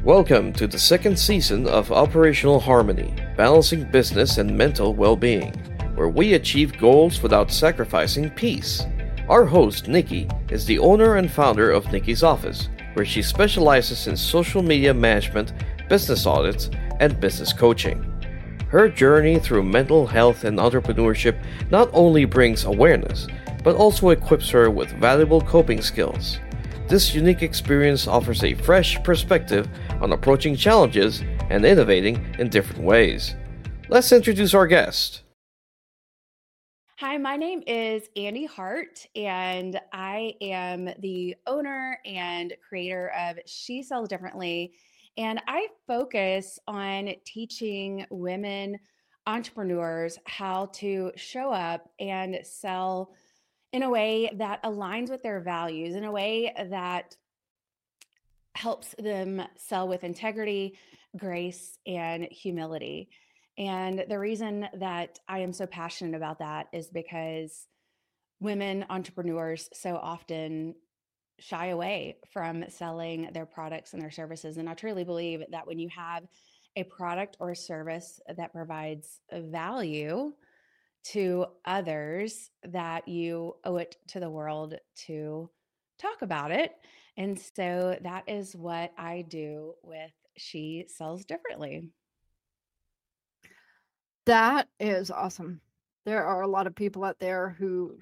Welcome to the second season of Operational Harmony, balancing business and mental well-being, where we achieve goals without sacrificing peace. Our host, Nikki, is the owner and founder of Nikki's Office, where she specializes in social media management, business audits, and business coaching. Her journey through mental health and entrepreneurship not only brings awareness, but also equips her with valuable coping skills. This unique experience offers a fresh perspective on approaching challenges and innovating in different ways. Let's introduce our guest. Hi, my name is Andy Hart, and I am the owner and creator of She Sells Differently. And I focus on teaching women entrepreneurs how to show up and sell in a way that aligns with their values, in a way that helps them sell with integrity, grace, and humility. And the reason that I am so passionate about that is because women entrepreneurs so often shy away from selling their products and their services. And I truly believe that when you have a product or a service that provides value to others, that you owe it to the world to talk about it. And so that is what I do with She Sells Differently. That is awesome. There are a lot of people out there who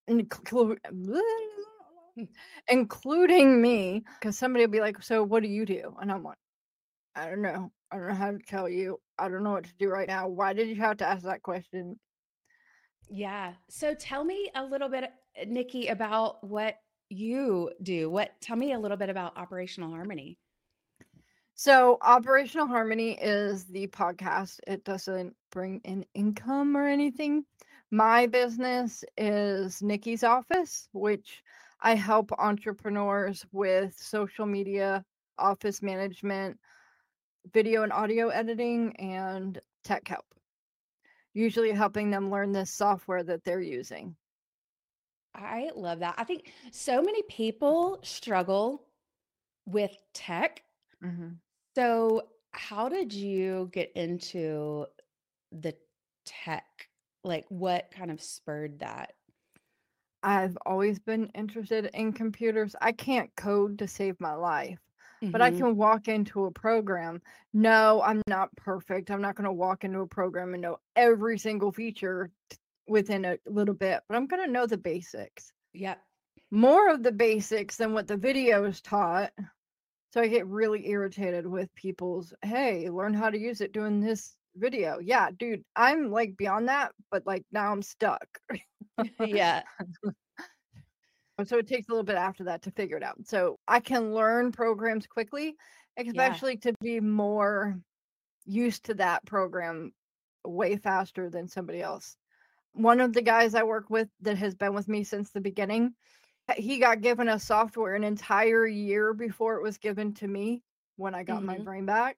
including me, because somebody will be like, so what do you do? And I'm like, I don't know. I don't know how to tell you. I don't know what to do right now. Why did you have to ask that question? Yeah. So tell me a little bit, Nikki, about what you do. Tell me a little bit about Operational Harmony. So Operational Harmony is the podcast. It doesn't bring in income or anything. My business is Nikki's Office, which I help entrepreneurs with social media, office management, video and audio editing, and tech help. Usually helping them learn this software that they're using. I love that. I think so many people struggle with tech. Mm-hmm. So, how did you get into the tech? Like, what kind of spurred that? I've always been interested in computers. I can't code to save my life, but I can walk into a program. No, I'm not perfect. I'm not going to walk into a program and know every single feature within a little bit, but I'm going to know the basics. Yep. More of the basics than what the video is taught. So I get really irritated with people's, hey, learn how to use it doing this video. Yeah, dude, I'm like beyond that, but like now I'm stuck. Yeah. So it takes a little bit after that to figure it out. So I can learn programs quickly, especially to be more used to that program way faster than somebody else. One of the guys I work with that has been with me since the beginning, he got given a software an entire year before it was given to me when I got my brain back.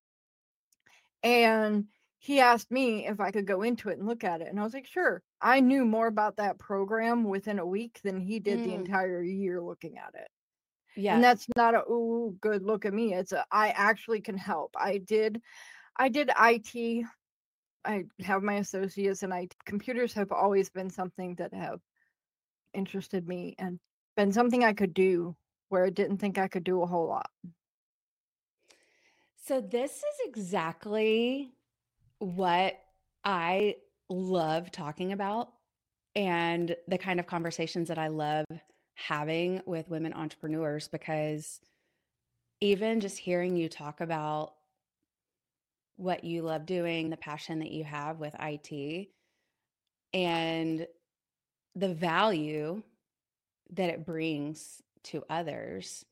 And he asked me if I could go into it and look at it. And I was like, sure. I knew more about that program within a week than he did the entire year looking at it. Yeah. And that's not a, ooh, good look at me. It's a, I actually can help. I did IT. I have my associates in IT. Computers have always been something that have interested me and been something I could do where I didn't think I could do a whole lot. So this is exactly what I love talking about and the kind of conversations that I love having with women entrepreneurs, because even just hearing you talk about what you love doing, the passion that you have with IT, and the value that it brings to others,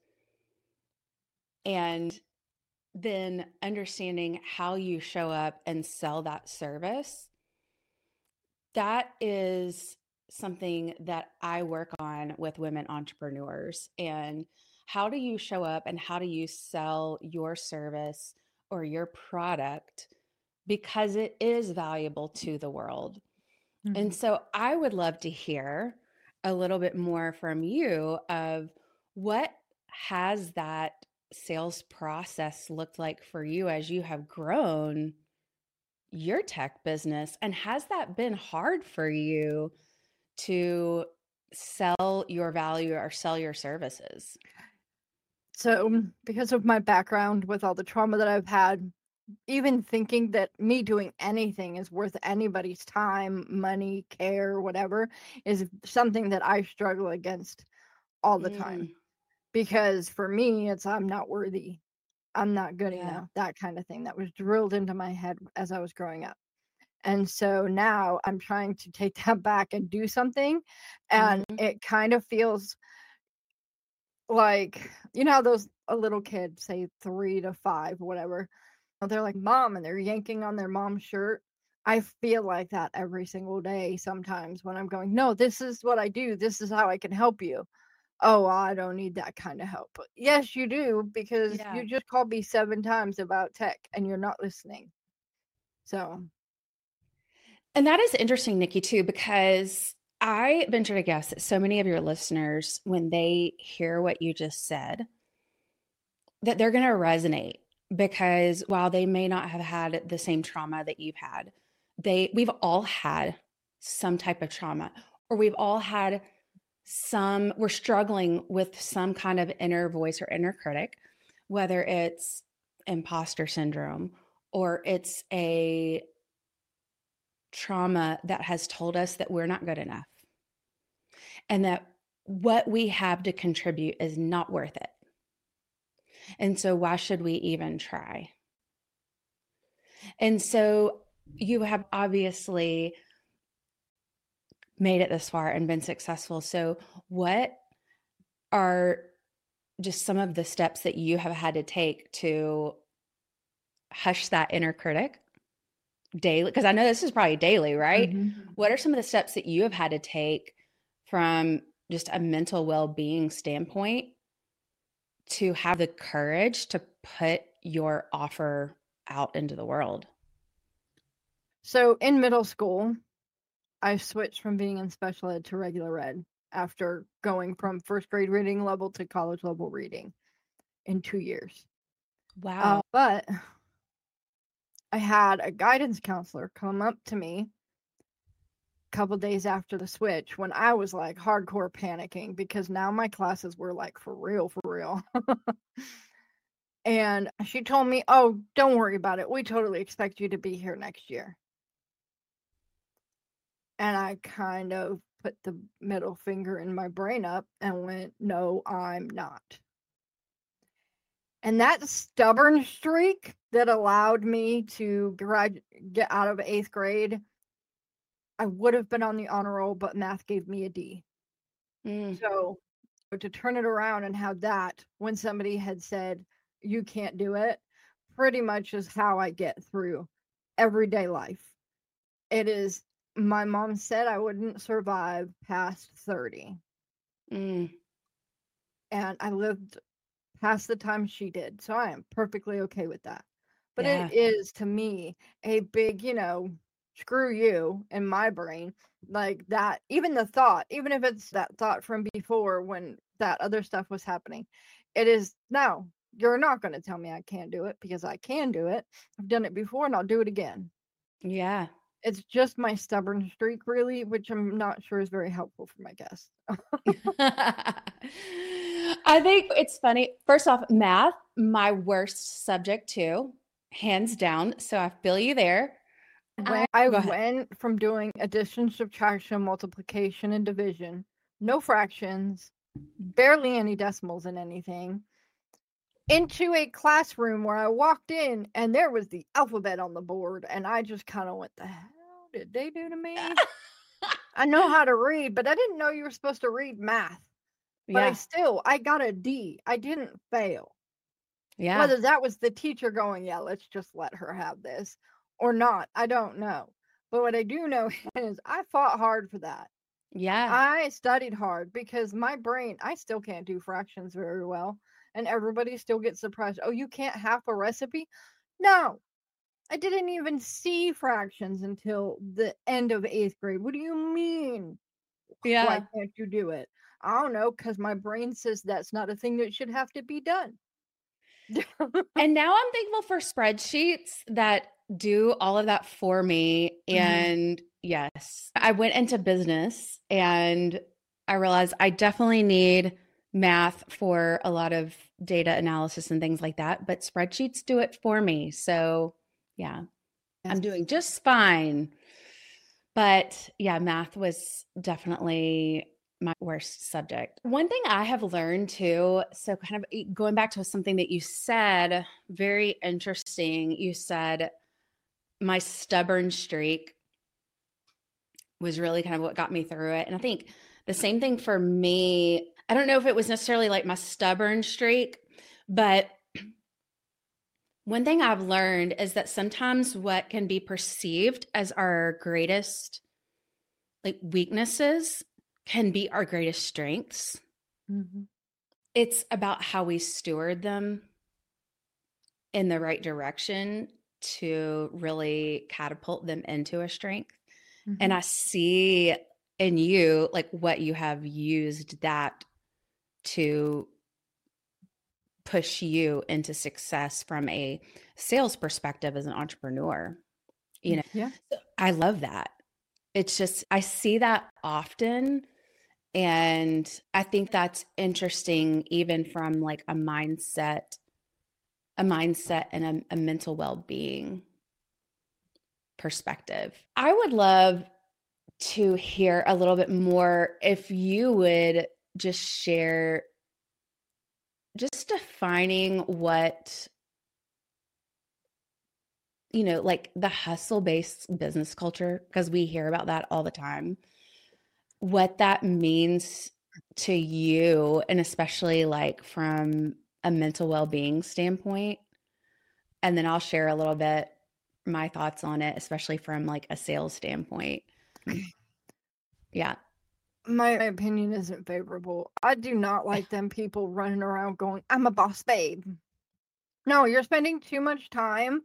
and then understanding how you show up and sell that service, that is something that I work on with women entrepreneurs. And how do you show up and how do you sell your service or your product because it is valuable to the world? And so I would love to hear a little bit more from you of what has that sales process looked like for you as you have grown your tech business? And has that been hard for you to sell your value or sell your services? So, because of my background with all the trauma that I've had, even thinking that me doing anything is worth anybody's time, money, care, whatever, is something that I struggle against all the time. Because for me, it's I'm not worthy. I'm not good enough. That kind of thing that was drilled into my head as I was growing up. And so now I'm trying to take that back and do something. And it kind of feels like, you know how those a little kid, say 3 to 5, whatever, they're like, Mom, and they're yanking on their mom's shirt. I feel like that every single day sometimes when I'm going, no, this is what I do. This is how I can help you. Oh, I don't need that kind of help. But yes, you do, because you just called me 7 times about tech and you're not listening. So. And that is interesting, Nikki, too, because I venture to guess that so many of your listeners, when they hear what you just said, that they're going to resonate, because while they may not have had the same trauma that you've had, we've all had some type of trauma, or we've all had we're struggling with some kind of inner voice or inner critic, whether it's imposter syndrome or it's a trauma that has told us that we're not good enough and that what we have to contribute is not worth it. And so why should we even try? And so you have obviously made it this far and been successful. So what are just some of the steps that you have had to take to hush that inner critic daily? Because I know this is probably daily, right? What are some of the steps that you have had to take from just a mental well-being standpoint to have the courage to put your offer out into the world? So in middle school, I switched from being in special ed to regular ed after going from first grade reading level to college level reading in 2 years. Wow. But I had a guidance counselor come up to me a couple days after the switch when I was like hardcore panicking, because now my classes were like for real. And she told me, oh, don't worry about it. We totally expect you to be here next year. And I kind of put the middle finger in my brain up and went, no, I'm not. And that stubborn streak that allowed me to get out of 8th grade, I would have been on the honor roll, but math gave me a D. So to turn it around and have that, when somebody had said, you can't do it, pretty much is how I get through everyday life. It is, my mom said I wouldn't survive past 30. And I lived past the time she did. So I am perfectly okay with that. But it is, to me, a big, screw you in my brain. Like that, even the thought, even if it's that thought from before when that other stuff was happening, it is, no, you're not going to tell me I can't do it, because I can do it. I've done it before and I'll do it again. Yeah. It's just my stubborn streak, really, which I'm not sure is very helpful for my guests. I think it's funny. First off, math, my worst subject too, hands down. So I feel you there. When I went from doing addition, subtraction, multiplication, and division, no fractions, barely any decimals in anything, into a classroom where I walked in and there was the alphabet on the board, and I just kind of went, the hell did they do to me? I know how to read, but I didn't know you were supposed to read math. But I got a D. I didn't fail. Yeah. Whether that was the teacher going, yeah, let's just let her have this, or not, I don't know. But what I do know is I fought hard for that. Yeah. I studied hard, because my brain, I still can't do fractions very well. And everybody still gets surprised. Oh, you can't half a recipe? No, I didn't even see fractions until the end of 8th grade. What do you mean? Yeah. Why can't you do it? I don't know, because my brain says that's not a thing that should have to be done. And now I'm thankful for spreadsheets that do all of that for me. And yes, I went into business and I realized I definitely need math for a lot of data analysis and things like that, but spreadsheets do it for me. So yeah, I'm doing just fine. But yeah, math was definitely my worst subject. One thing I have learned too, so kind of going back to something that you said, very interesting. You said my stubborn streak was really kind of what got me through it. And I think the same thing for me, I don't know if it was necessarily like my stubborn streak, but one thing I've learned is that sometimes what can be perceived as our greatest like weaknesses can be our greatest strengths. It's about how we steward them in the right direction to really catapult them into a strength. And I see in you, like what you have used that to push you into success from a sales perspective as an entrepreneur. You know, so I love that. It's just, I see that often. And I think that's interesting, even from like a mindset and a mental well-being perspective. I would love to hear a little bit more if you would just share, just defining what, you know, like the hustle-based business culture, because we hear about that all the time, what that means to you, and especially like from a mental well-being standpoint. And then I'll share a little bit my thoughts on it, especially from like a sales standpoint. Yeah. My opinion isn't favorable. I do not like them people running around going, I'm a boss babe. No, you're spending too much time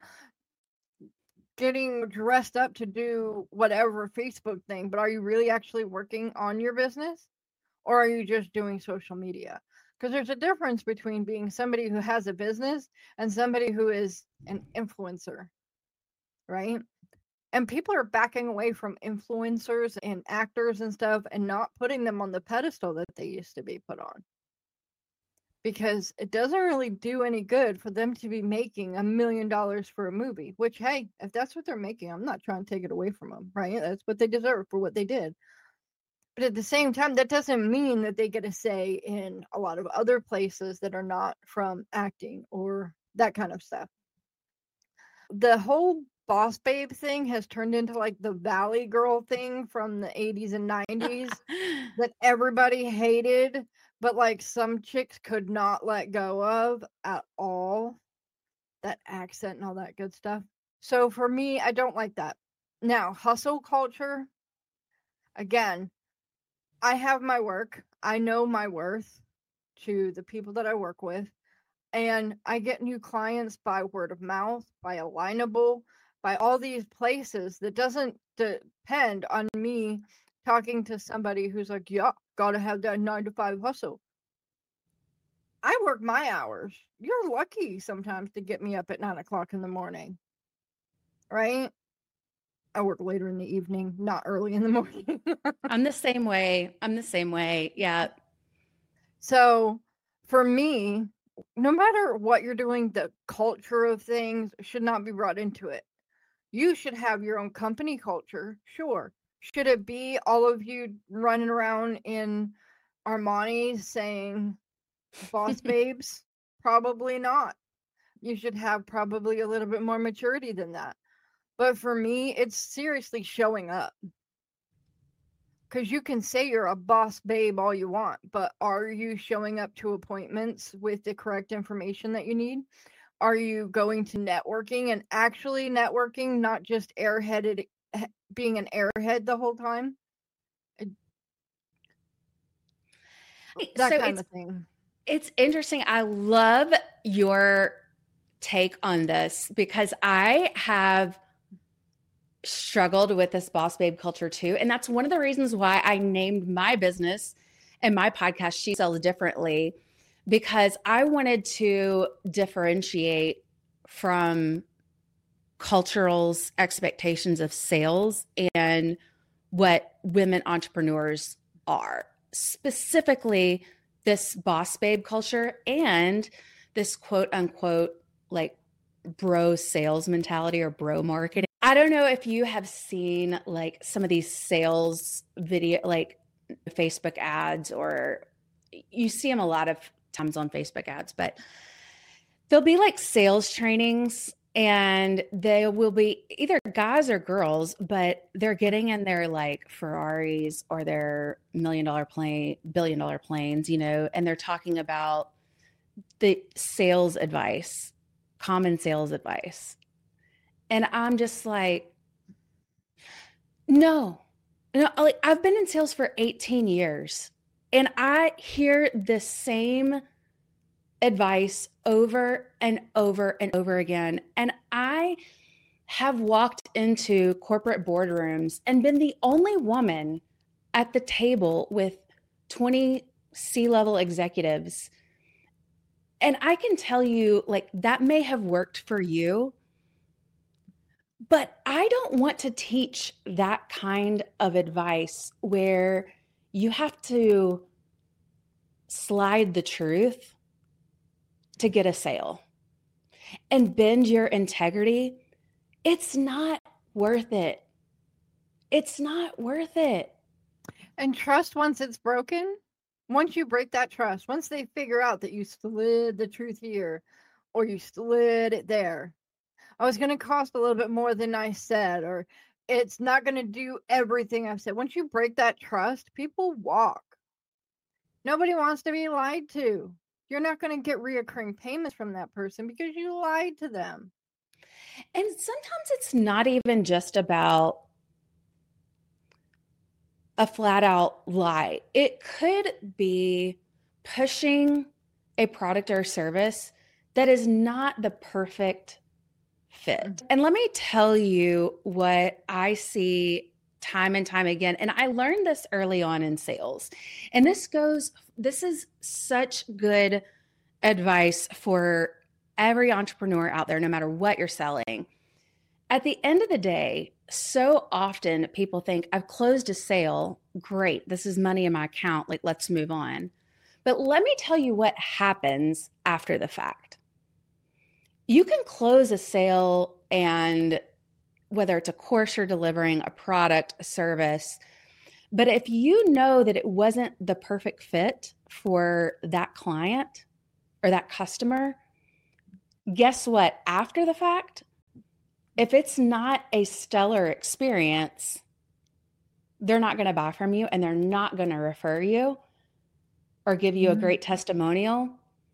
getting dressed up to do whatever Facebook thing, but are you really actually working on your business? Or are you just doing social media? Because there's a difference between being somebody who has a business and somebody who is an influencer, right? And people are backing away from influencers and actors and stuff and not putting them on the pedestal that they used to be put on. Because it doesn't really do any good for them to be making $1 million for a movie, which, hey, if that's what they're making, I'm not trying to take it away from them, right? That's what they deserve for what they did. But at the same time, that doesn't mean that they get a say in a lot of other places that are not from acting or that kind of stuff. The whole boss babe thing has turned into like the Valley Girl thing from the 80s and 90s that everybody hated, but like some chicks could not let go of at all. That accent and all that good stuff. So for me, I don't like that. Now, hustle culture, again, I have my work. I know my worth to the people that I work with. And I get new clients by word of mouth, by Alignable, by all these places that doesn't depend on me talking to somebody who's like, yeah, gotta have that 9 to 5 hustle. I work my hours. You're lucky sometimes to get me up at 9 o'clock in the morning, right? I work later in the evening, not early in the morning. I'm the same way. Yeah. So for me, no matter what you're doing, the culture of things should not be brought into it. You should have your own company culture, sure. Should it be all of you running around in Armani saying boss babes? Probably not. You should have probably a little bit more maturity than that. But for me, it's seriously showing up. Because you can say you're a boss babe all you want, but are you showing up to appointments with the correct information that you need? Are you going to networking and actually networking, not just being an airhead the whole time? That kind of thing. It's interesting. I love your take on this because I have struggled with this boss babe culture too. And that's one of the reasons why I named my business and my podcast, She Sells Differently, because I wanted to differentiate from cultural's expectations of sales and what women entrepreneurs are, specifically this boss babe culture and this quote unquote like bro sales mentality or bro marketing. I don't know if you have seen like some of these sales video, like Facebook ads, or you see them a lot of times on Facebook ads, but there'll be like sales trainings and they will be either guys or girls, but they're getting in their like Ferraris or their $1 million plane, $1 billion planes, you know, and they're talking about the sales advice, common sales advice. And I'm just like, no, like I've been in sales for 18 years and I hear the same advice over and over and over again. And I have walked into corporate boardrooms and been the only woman at the table with 20 C-level executives. And I can tell you, like, that may have worked for you, but I don't want to teach that kind of advice where you have to slide the truth to get a sale and bend your integrity. It's not worth it. It's not worth it. And trust, once it's broken, once you break that trust, once they figure out that you slid the truth here or you slid it there, I was going to cost a little bit more than I said, or it's not going to do everything I've said. Once you break that trust, people walk. Nobody wants to be lied to. You're not going to get reoccurring payments from that person because you lied to them. And sometimes it's not even just about a flat out lie. It could be pushing a product or service that is not the perfect fit. And let me tell you what I see time and time again. And I learned this early on in sales. And this is such good advice for every entrepreneur out there, no matter what you're selling. At the end of the day, so often people think, I've closed a sale. Great. This is money in my account. Like, let's move on. But let me tell you what happens after the fact. You can close a sale, and whether it's a course you're delivering, a product, a service, but if you know that it wasn't the perfect fit for that client or that customer, guess what? After the fact, if it's not a stellar experience, they're not going to buy from you and they're not going to refer you or give you a great testimonial.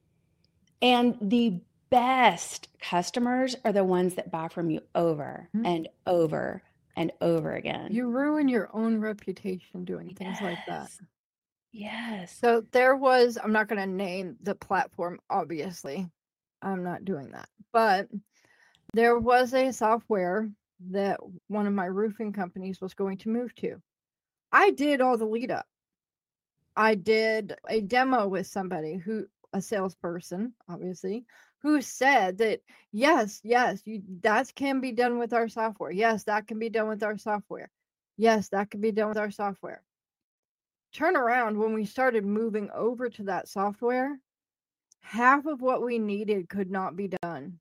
And the best customers are the ones that buy from you over and over and over again. You ruin your own reputation doing things like that. Yes. So there was, I'm not going to name the platform, obviously. I'm not doing that. But there was a software that one of my roofing companies was going to move to. I did all the lead up. I did a demo with somebody a salesperson, obviously, who said that, yes, that can be done with our software. Yes, that can be done with our software. Yes, that can be done with our software. Turn around, when we started moving over to that software, half of what we needed could not be done.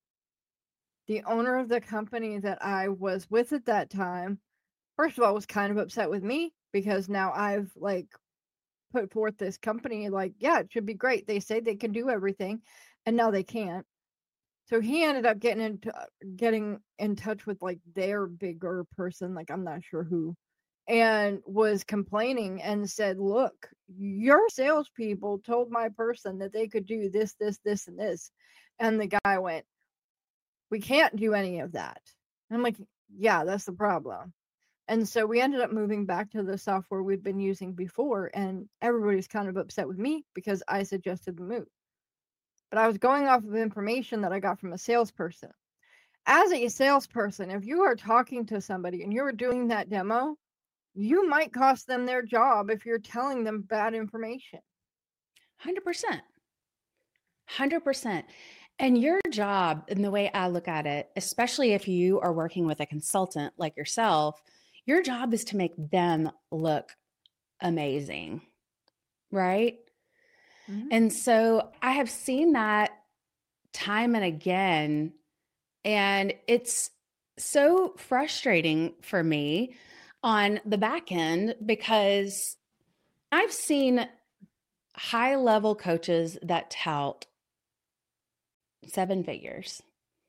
The owner of the company that I was with at that time, first of all, was kind of upset with me because now I've put forth this company yeah, it should be great. They say they can do everything and now they can't. So he ended up getting in touch with their bigger person, I'm not sure who, and was complaining and said, look, your salespeople told my person that they could do this, this, this, and this. And the guy went, we can't do any of that. And I'm like, yeah, that's the problem. And so we ended up moving back to the software we'd been using before, and everybody's kind of upset with me because I suggested the move. But I was going off of information that I got from a salesperson. As a salesperson, if you are talking to somebody and you're doing that demo, you might cost them their job if you're telling them bad information. 100%. 100%. And your job, and the way I look at it, especially if you are working with a consultant like yourself, your job is to make them look amazing, right? Mm-hmm. And so I have seen that time and again, and it's so frustrating for me on the back end because I've seen high-level coaches that tout 7 figures,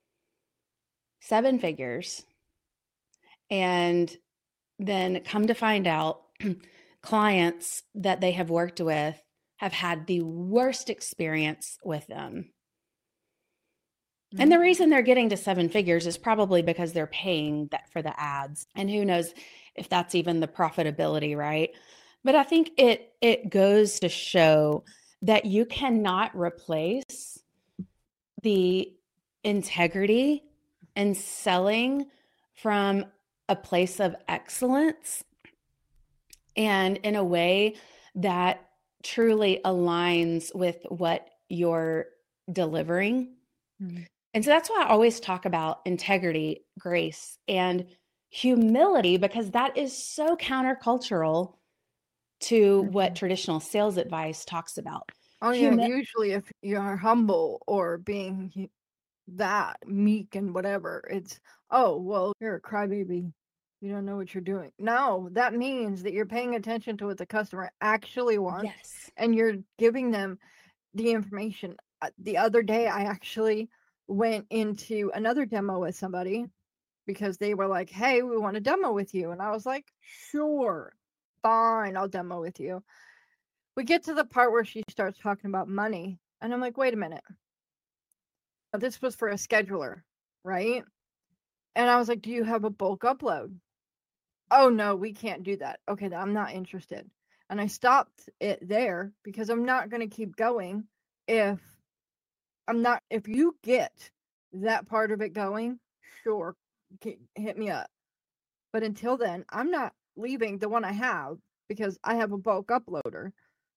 and then come to find out clients that they have worked with have had the worst experience with them. Mm-hmm. And the reason they're getting to 7 figures is probably because they're paying that for the ads. And who knows if that's even the profitability, right? But I think it goes to show that you cannot replace the integrity and selling from a place of excellence and in a way that truly aligns with what you're delivering. Mm-hmm. And so that's why I always talk about integrity, grace, and humility, because that is so countercultural to what traditional sales advice talks about. Oh, yeah. Usually if you're humble or being that meek and whatever, it's, oh, well, you're a crybaby. You don't know what you're doing. No, that means that you're paying attention to what the customer actually wants. Yes. And you're giving them the information. The other day, I actually went into another demo with somebody because they were like, hey, we want to demo with you. And I was like, sure, fine, I'll demo with you. We get to the part where she starts talking about money. And I'm like, wait a minute. This was for a scheduler, right? And I was like, do you have a bulk upload? Oh, no, we can't do that. Okay, I'm not interested. And I stopped it there because I'm not going to keep going if you get that part of it going, sure, hit me up. But until then, I'm not leaving the one I have because I have a bulk uploader.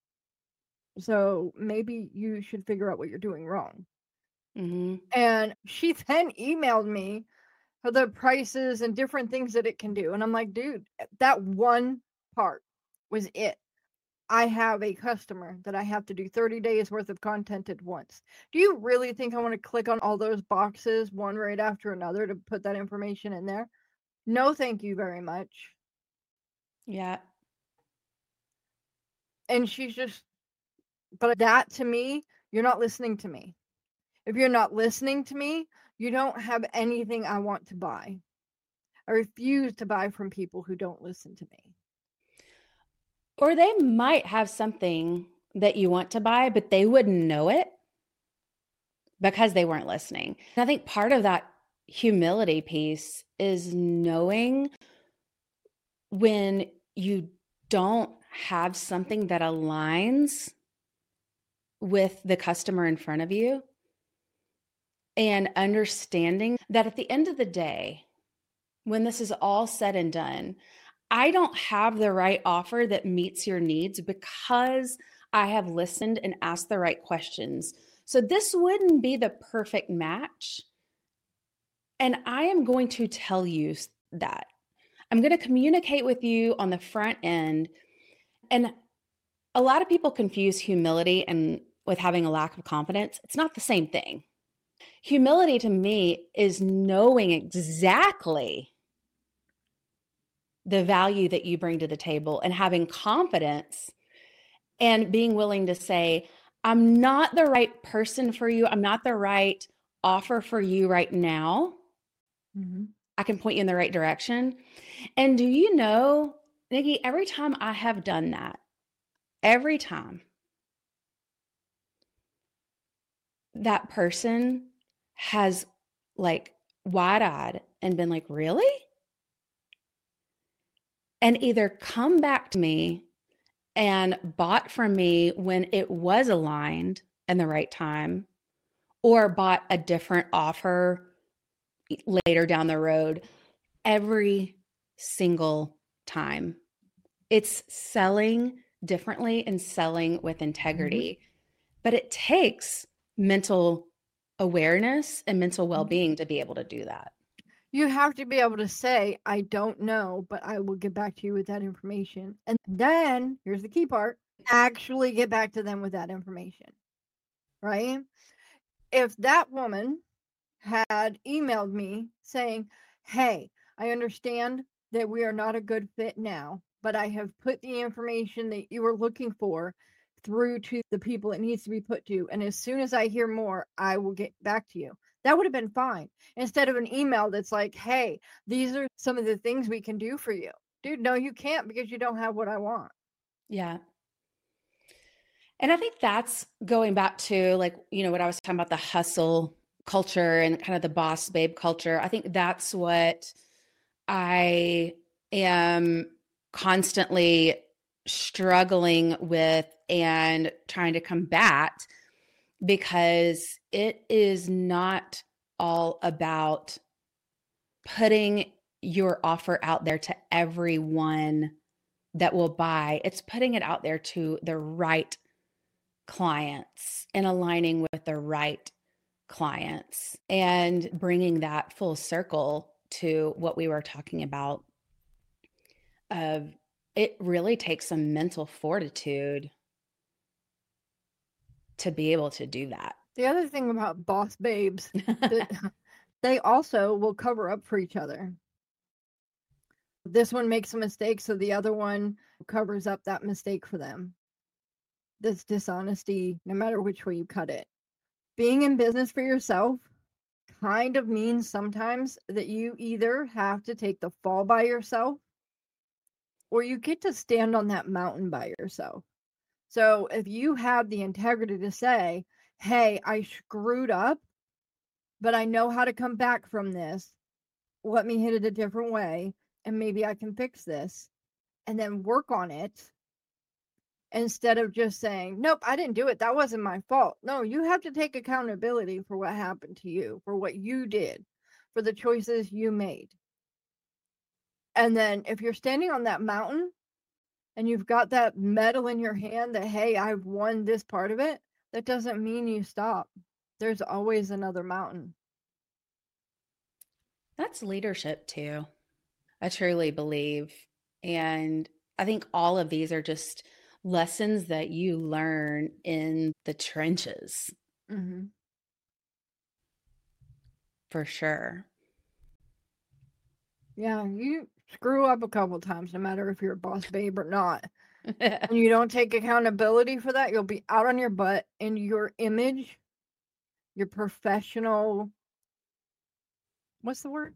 So maybe you should figure out what you're doing wrong. Mm-hmm. And she then emailed me for the prices and different things that it can do. And I'm like, dude, that one part was it. I have a customer that I have to do 30 days worth of content at once. Do you really think I want to click on all those boxes one right after another to put that information in there? No, thank you very much. Yeah. And she's just, but that to me, you're not listening to me. If you're not listening to me, you don't have anything I want to buy. I refuse to buy from people who don't listen to me. Or they might have something that you want to buy, but they wouldn't know it because they weren't listening. And I think part of that humility piece is knowing when you don't have something that aligns with the customer in front of you, and understanding that at the end of the day, when this is all said and done, I don't have the right offer that meets your needs because I have listened and asked the right questions. So this wouldn't be the perfect match. And I am going to tell you that. I'm going to communicate with you on the front end. And a lot of people confuse humility and with having a lack of confidence. It's not the same thing. Humility to me is knowing exactly the value that you bring to the table and having confidence and being willing to say, I'm not the right person for you. I'm not the right offer for you right now. Mm-hmm. I can point you in the right direction. And do you know, Nikki, every time I have done that, every time that person has like wide-eyed and been like, really? And either come back to me and bought from me when it was aligned and the right time, or bought a different offer later down the road. Every single time. It's selling differently and selling with integrity. Mm-hmm. But it takes mental awareness and mental well-being to be able to do that. You have to be able to say, I don't know, but I will get back to you with that information. And then here's the key part, actually get back to them with that information, right? If that woman had emailed me saying, hey, I understand that we are not a good fit now, but I have put the information that you were looking for through to the people it needs to be put to. And as soon as I hear more, I will get back to you. That would have been fine. Instead of an email that's like, hey, these are some of the things we can do for you. Dude, no, you can't because you don't have what I want. Yeah. And I think that's going back to like, what I was talking about, the hustle culture and kind of the boss babe culture. I think that's what I am constantly struggling with and trying to combat, because it is not all about putting your offer out there to everyone that will buy. It's putting it out there to the right clients and aligning with the right clients and bringing that full circle to what we were talking about. It really takes some mental fortitude to be able to do that. The other thing about boss babes, they also will cover up for each other. This one makes a mistake, so the other one covers up that mistake for them. That's dishonesty, no matter which way you cut it. Being in business for yourself kind of means sometimes that you either have to take the fall by yourself, or you get to stand on that mountain by yourself. So if you have the integrity to say, hey, I screwed up, but I know how to come back from this. Let me hit it a different way, and maybe I can fix this, and then work on it, instead of just saying, nope, I didn't do it. That wasn't my fault. No, you have to take accountability for what happened to you, for what you did, for the choices you made. And then if you're standing on that mountain and you've got that medal in your hand that, hey, I've won this part of it, that doesn't mean you stop. There's always another mountain. That's leadership too. I truly believe. And I think all of these are just lessons that you learn in the trenches. Mm-hmm. For sure. Yeah, you screw up a couple times, no matter if you're a boss babe or not. And you don't take accountability for that, you'll be out on your butt, and your image, your professional, what's the word?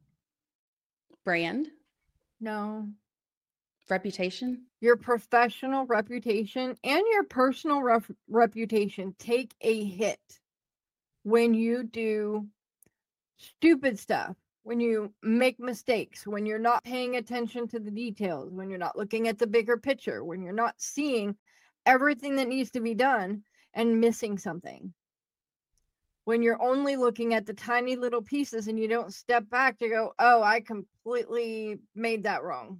Brand? No. Reputation? Your professional reputation and your personal reputation take a hit when you do stupid stuff, when you make mistakes, when you're not paying attention to the details, when you're not looking at the bigger picture, when you're not seeing everything that needs to be done and missing something. When you're only looking at the tiny little pieces and you don't step back to go, oh, I completely made that wrong.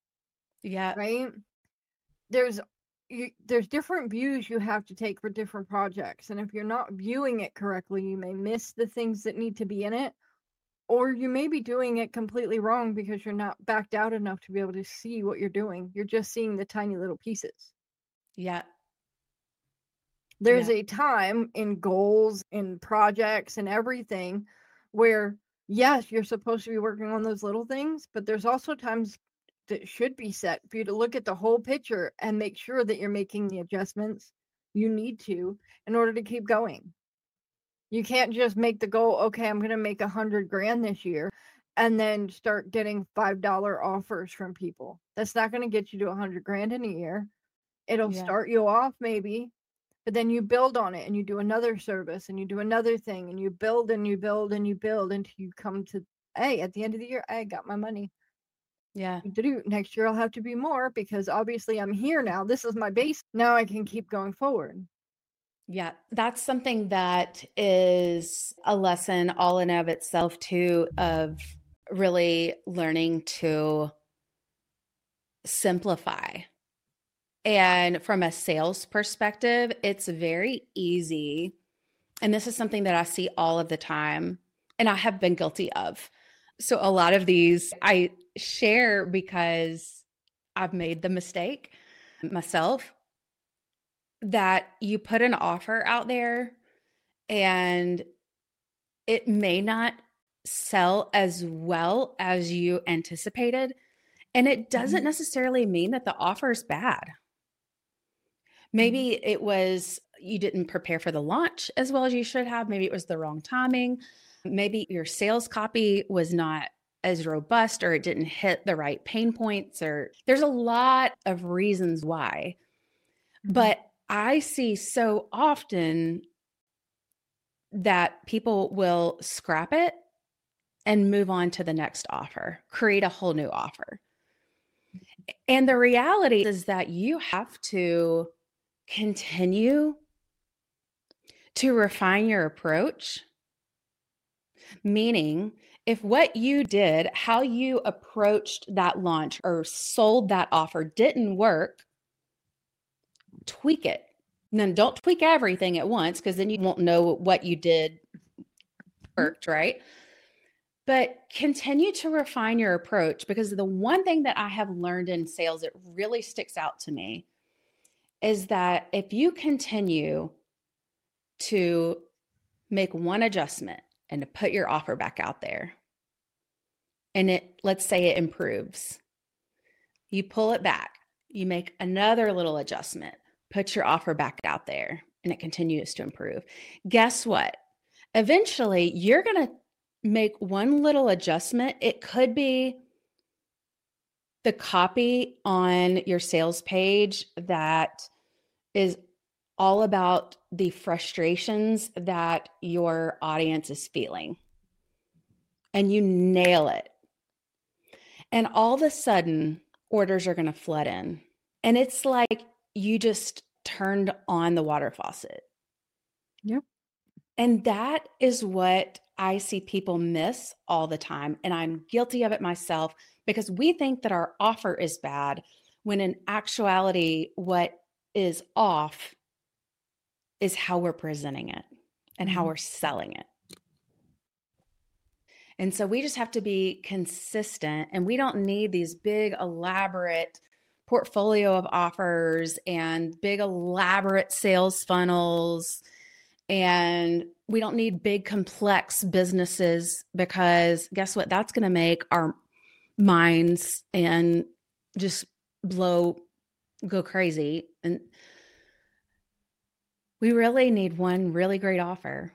Yeah. Right? There's different views you have to take for different projects. And if you're not viewing it correctly, you may miss the things that need to be in it. Or you may be doing it completely wrong because you're not backed out enough to be able to see what you're doing. You're just seeing the tiny little pieces. Yeah. There's a time in goals, in projects, and everything where, yes, you're supposed to be working on those little things, but there's also times that should be set for you to look at the whole picture and make sure that you're making the adjustments you need to in order to keep going. You can't just make the goal, okay, I'm going to make $100,000 this year, and then start getting $5 offers from people. That's not going to get you to $100,000 in a year. It'll start you off maybe, but then you build on it and you do another service and you do another thing and you build and you build and you build until you come to, hey, at the end of the year, I got my money. Yeah. Next year I'll have to be more because obviously I'm here now. This is my base. Now I can keep going forward. Yeah, that's something that is a lesson all in of itself too, of really learning to simplify. And from a sales perspective, it's very easy And this is something that I see all of the time, and I have been guilty of. So a lot of these I share because I've made the mistake myself, that you put an offer out there and it may not sell as well as you anticipated. And it doesn't necessarily mean that the offer is bad. Maybe it was you didn't prepare for the launch as well as you should have. Maybe it was the wrong timing. Maybe your sales copy was not as robust, or it didn't hit the right pain points, or there's a lot of reasons why. But I see so often that people will scrap it and move on to the next offer, create a whole new offer. And the reality is that you have to continue to refine your approach. Meaning, if what you did, how you approached that launch or sold that offer didn't work, tweak it. And then don't tweak everything at once, because then you won't know what you did worked, right? But continue to refine your approach, because the one thing that I have learned in sales, it really sticks out to me, is that if you continue to make one adjustment and to put your offer back out there, and let's say it improves, you pull it back, you make another little adjustment, put your offer back out there, and it continues to improve. Guess what? Eventually, you're going to make one little adjustment. It could be the copy on your sales page that is all about the frustrations that your audience is feeling, and you nail it. And all of a sudden, orders are going to flood in. And it's like you just turned on the water faucet. Yep. And that is what I see people miss all the time. And I'm guilty of it myself, because we think that our offer is bad, when in actuality, what is off is how we're presenting it and how we're selling it. And so we just have to be consistent, and we don't need these big, elaborate portfolio of offers and big, elaborate sales funnels. And we don't need big, complex businesses, because guess what? That's going to make our minds and just go crazy. And we really need one really great offer.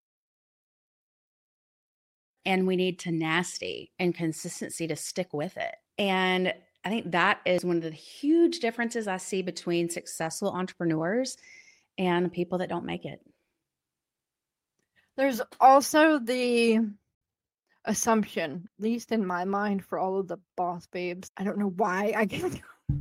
And we need tenacity and consistency to stick with it. And I think that is one of the huge differences I see between successful entrepreneurs and people that don't make it. There's also the assumption, at least in my mind, for all of the boss babes. I don't know why I can't.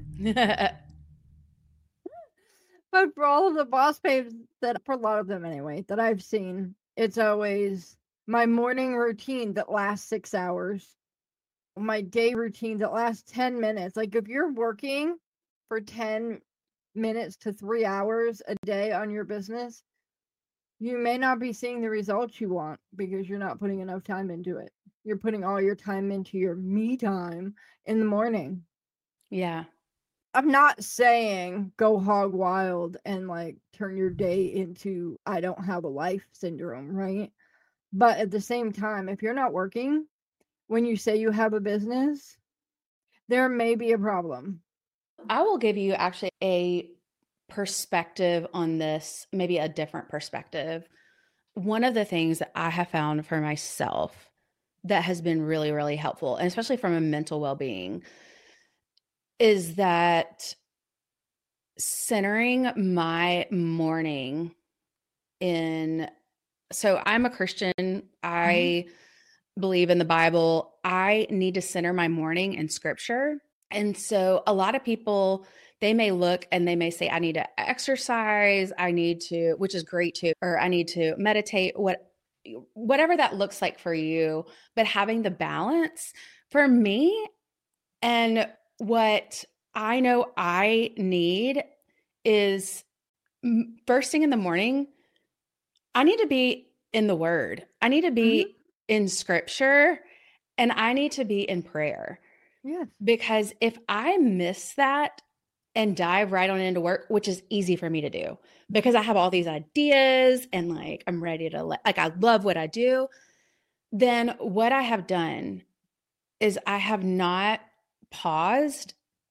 But for all of the boss babes, for a lot of them anyway, that I've seen, it's always my morning routine that lasts 6 hours, my day routine that lasts 10 minutes. Like, if you're working for 10 minutes to 3 hours a day on your business, you may not be seeing the results you want, because you're not putting enough time into it. You're putting all your time into your me time in the morning. Yeah. I'm not saying go hog wild and like turn your day into I don't have a life syndrome, right? But at the same time, if you're not working when you say you have a business, there may be a problem. I will give you actually a perspective on this, maybe a different perspective. One of the things that I have found for myself that has been really, really helpful, and especially from a mental well-being, is that centering my morning in, so I'm a Christian. I believe in the Bible. I need to center my morning in scripture. And so a lot of people, they may look and they may say, I need to exercise, I need to, which is great too, or I need to meditate, whatever that looks like for you. But having the balance for me, and what I know I need, is first thing in the morning, I need to be in the word. I need to be in scripture, and I need to be in prayer. Yes. Because if I miss that and dive right on into work, which is easy for me to do because I have all these ideas and like I'm ready to like I love what I do, then what I have done is I have not paused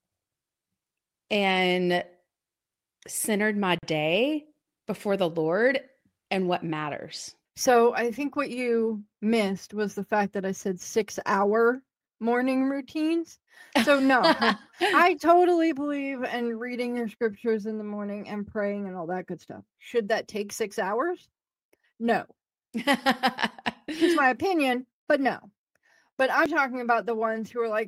and centered my day before the Lord and what matters. So I think what you missed was the fact that I said 6-hour morning routines. So no, I totally believe in reading your scriptures in the morning and praying and all that good stuff. Should that take 6 hours? No. It's my opinion, but no. But I'm talking about the ones who are like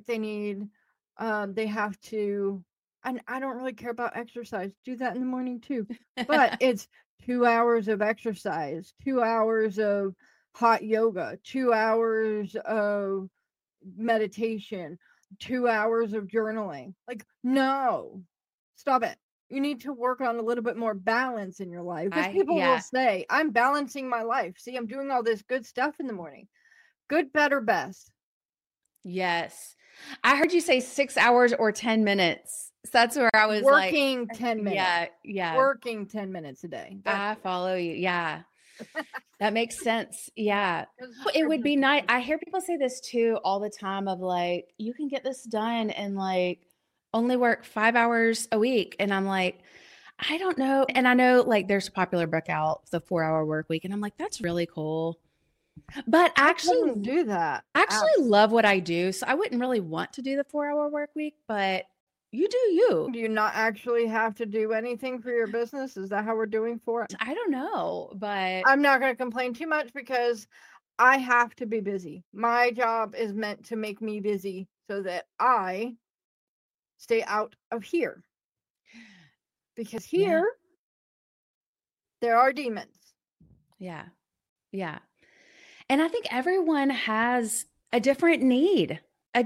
they have to, and I don't really care about exercise. Do that in the morning too. But it's 2 hours of exercise, 2 hours of hot yoga, 2 hours of meditation, 2 hours of journaling. Like, no, stop it. You need to work on a little bit more balance in your life. Because people will say, I'm balancing my life. See, I'm doing all this good stuff in the morning. Good, better, best. Yes. I heard you say 6 hours or 10 minutes. So that's where I was working 10 minutes. Yeah. Working 10 minutes a day. I follow you. Yeah. That makes sense. Yeah. It would be nice. I hear people say this too all the time of like, you can get this done and like only work 5 hours a week. And I'm like, I don't know. And I know like there's a popular book out, The 4-Hour Work Week. And I'm like, that's really cool. But actually do that. I actually love what I do. So I wouldn't really want to do the 4-hour work week, but you do you. Do you not actually have to do anything for your business? Is that how we're doing for it? I don't know, but I'm not going to complain too much because I have to be busy. My job is meant to make me busy so that I stay out of here. Because here, there are demons. Yeah. Yeah. And I think everyone has a different need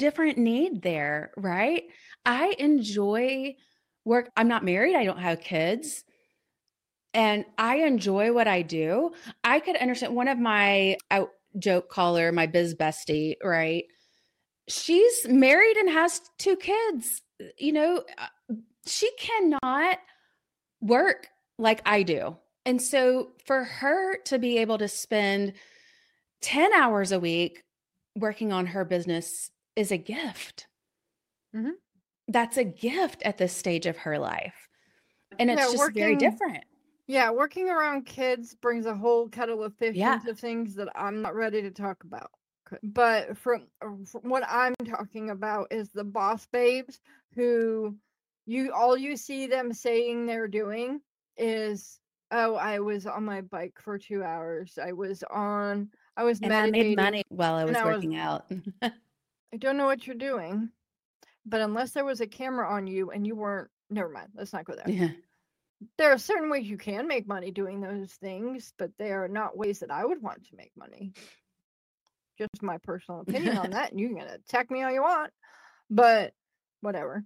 there, right? I enjoy work. I'm not married. I don't have kids. And I enjoy what I do. I could understand one of my, I joke call her my biz bestie, right? She's married and has 2 kids. You know, she cannot work like I do. And so for her to be able to spend 10 hours a week working on her business is a gift. Mm-hmm. That's a gift at this stage of her life. And it's just very different. Yeah, working around kids brings a whole kettle of fish into things that I'm not ready to talk about. But from what I'm talking about is the boss babes who all you see them saying they're doing is, oh, I was on my bike for 2 hours. I was meditating. I made money while I was working out. I don't know what you're doing, but unless there was a camera on you and you weren't, never mind. Let's not go there. Yeah. There are certain ways you can make money doing those things, but they are not ways that I would want to make money. Just my personal opinion on that, and you can attack me all you want, but whatever.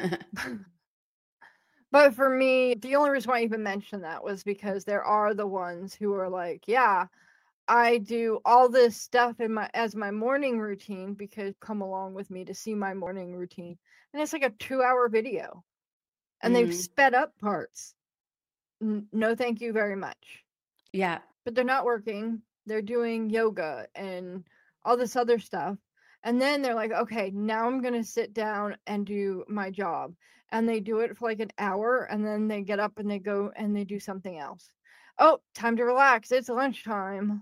But for me, the only reason why I even mentioned that was because there are the ones who are like, yeah, I do all this stuff as my morning routine because come along with me to see my morning routine. And it's like a 2-hour video. And they've sped up parts. No, thank you very much. Yeah. But they're not working. They're doing yoga and all this other stuff. And then they're like, okay, now I'm going to sit down and do my job. And they do it for like an hour. And then they get up and they go and they do something else. Oh, time to relax. It's lunchtime.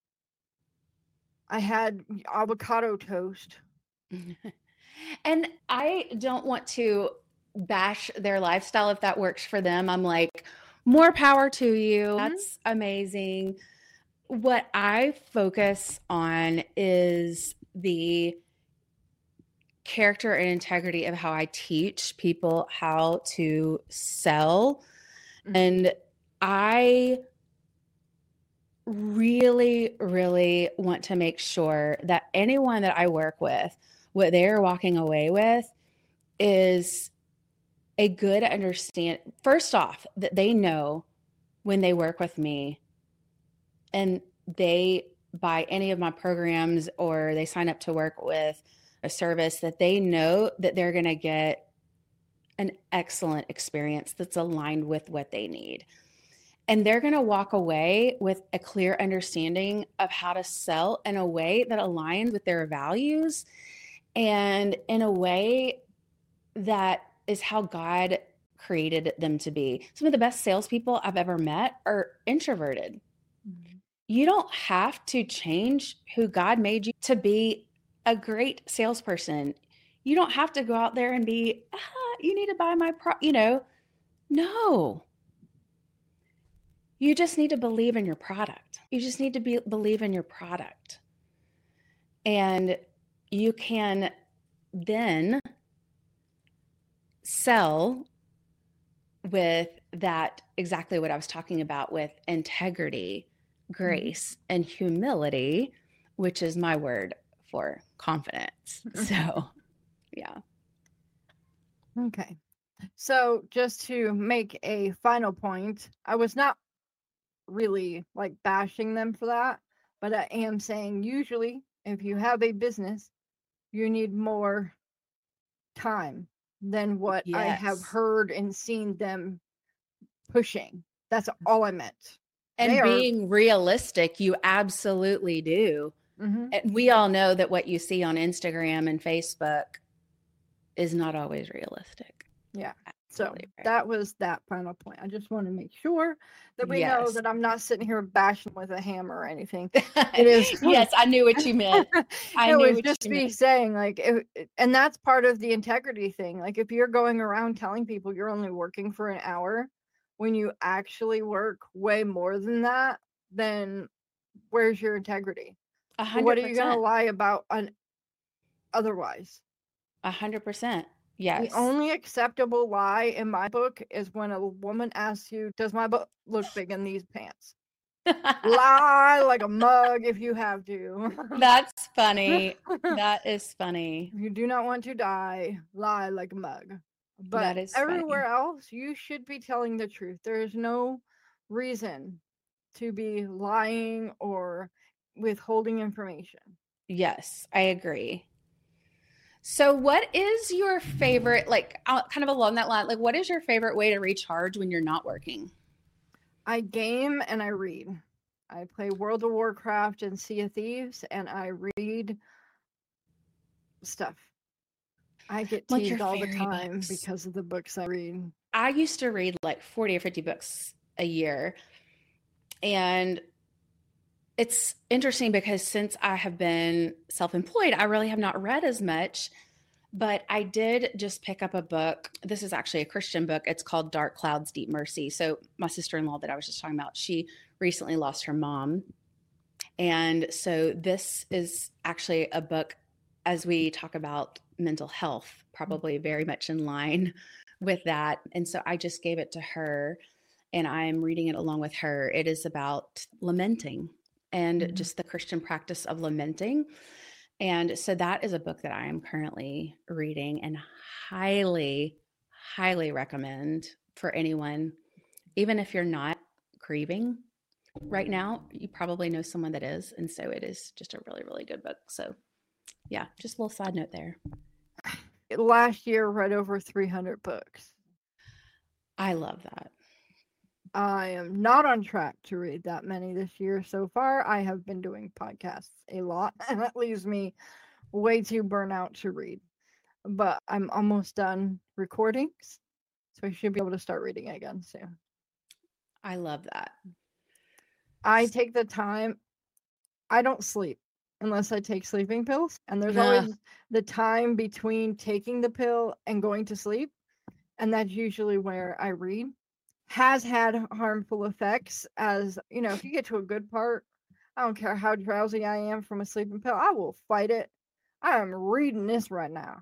I had avocado toast. And I don't want to bash their lifestyle if that works for them. I'm like, more power to you. That's amazing. What I focus on is the character and integrity of how I teach people how to sell. And I really, really want to make sure that anyone that I work with, what they're walking away with is a good first off, that they know when they work with me, and they buy any of my programs or they sign up to work with a service, that they know that they're going to get an excellent experience that's aligned with what they need. And they're going to walk away with a clear understanding of how to sell in a way that aligns with their values and in a way that is how God created them to be. Some of the best salespeople I've ever met are introverted. Mm-hmm. You don't have to change who God made you to be a great salesperson. You don't have to go out there and be, you need to buy my no. You just need to believe in your product. You just need to believe in your product. And you can then sell with that, exactly what I was talking about, with integrity, grace, and humility, which is my word for confidence. So, yeah. Okay. So just to make a final point, I was not really like bashing them for that, but I am saying usually if you have a business, you need more time than what I have heard and seen them pushing. That's all I meant. And being realistic, you absolutely do. Mm-hmm. And we all know that what you see on Instagram and Facebook is not always realistic. Yeah. So that was that final point. I just want to make sure that we know that I'm not sitting here bashing with a hammer or anything. It is. Yes, I knew what you meant. I knew what just me saying, like, and that's part of the integrity thing. Like, if you're going around telling people you're only working for an hour, when you actually work way more than that, then where's your integrity? 100%. What are you going to lie about otherwise? 100%. Yes. The only acceptable lie in my book is when a woman asks you, does my butt look big in these pants? Lie like a mug if you have to. That's funny. That is funny. If you do not want to die, lie like a mug. But that is everywhere else, you should be telling the truth. There is no reason to be lying or withholding information. Yes, I agree. So what is your favorite, like kind of along that line, like what is your favorite way to recharge when you're not working? I game and I read. I play World of Warcraft and Sea of Thieves, and I read stuff. I get teased all the time because of the books I read. I used to read like 40 or 50 books a year. And it's interesting because since I have been self-employed, I really have not read as much, but I did just pick up a book. This is actually a Christian book. It's called Dark Clouds, Deep Mercy. So my sister-in-law that I was just talking about, she recently lost her mom. And so this is actually a book, as we talk about mental health, probably very much in line with that. And so I just gave it to her and I'm reading it along with her. It is about lamenting and just the Christian practice of lamenting. And so that is a book that I am currently reading and highly, highly recommend for anyone. Even if you're not grieving right now, you probably know someone that is. And so it is just a really, really good book. So yeah, just a little side note there. Last year, read over 300 books. I love that. I am not on track to read that many this year so far. I have been doing podcasts a lot, and that leaves me way too burnt out to read. But I'm almost done recordings, so I should be able to start reading again soon. I love that. I take the time. I don't sleep unless I take sleeping pills, and there's always the time between taking the pill and going to sleep, and that's usually where I read. Has had harmful effects, as you know, if you get to a good part, I don't care how drowsy I am from a sleeping pill, I will fight it. I am reading this right now.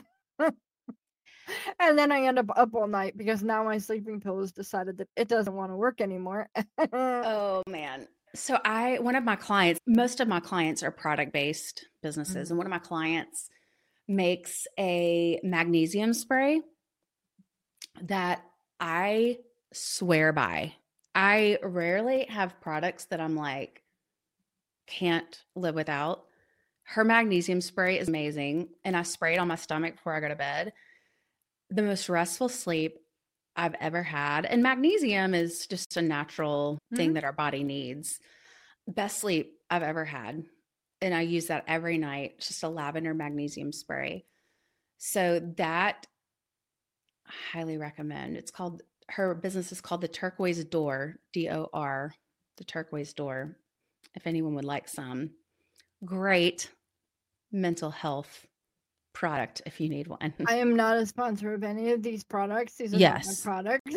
And then I end up all night because now my sleeping pill has decided that it doesn't want to work anymore. Oh man. So one of my clients, most of my clients are product-based businesses, and one of my clients makes a magnesium spray that I swear by. I rarely have products that I'm like, can't live without. Her magnesium spray is amazing, and I spray it on my stomach before I go to bed. The most restful sleep I've ever had. And magnesium is just a natural thing that our body needs. Best sleep I've ever had. And I use that every night. It's just a lavender magnesium spray. So that I highly recommend. Her business is called the Turquoise Door, DOR, the Turquoise Door. If anyone would like some. Great mental health product if you need one. I am not a sponsor of any of these products. These are not my products.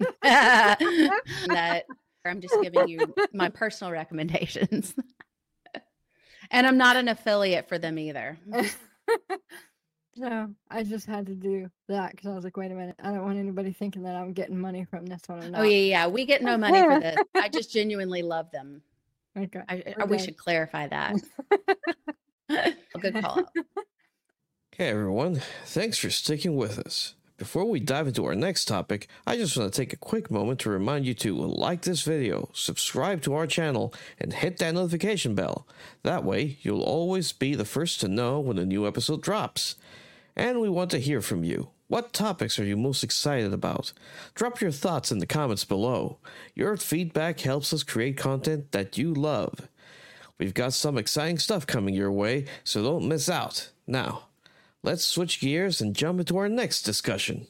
That I'm just giving you my personal recommendations. And I'm not an affiliate for them either. So I just had to do that because I was like, wait a minute, I don't want anybody thinking that I'm getting money from this one or not. Oh yeah. We get no money for this. I just genuinely love them. Okay. We should clarify that. Good call out. Hey everyone, thanks for sticking with us. Before we dive into our next topic, I just want to take a quick moment to remind you to like this video, subscribe to our channel, and hit that notification bell. That way, you'll always be the first to know when a new episode drops. And we want to hear from you. What topics are you most excited about? Drop your thoughts in the comments below. Your feedback helps us create content that you love. We've got some exciting stuff coming your way, so don't miss out. Now, let's switch gears and jump into our next discussion.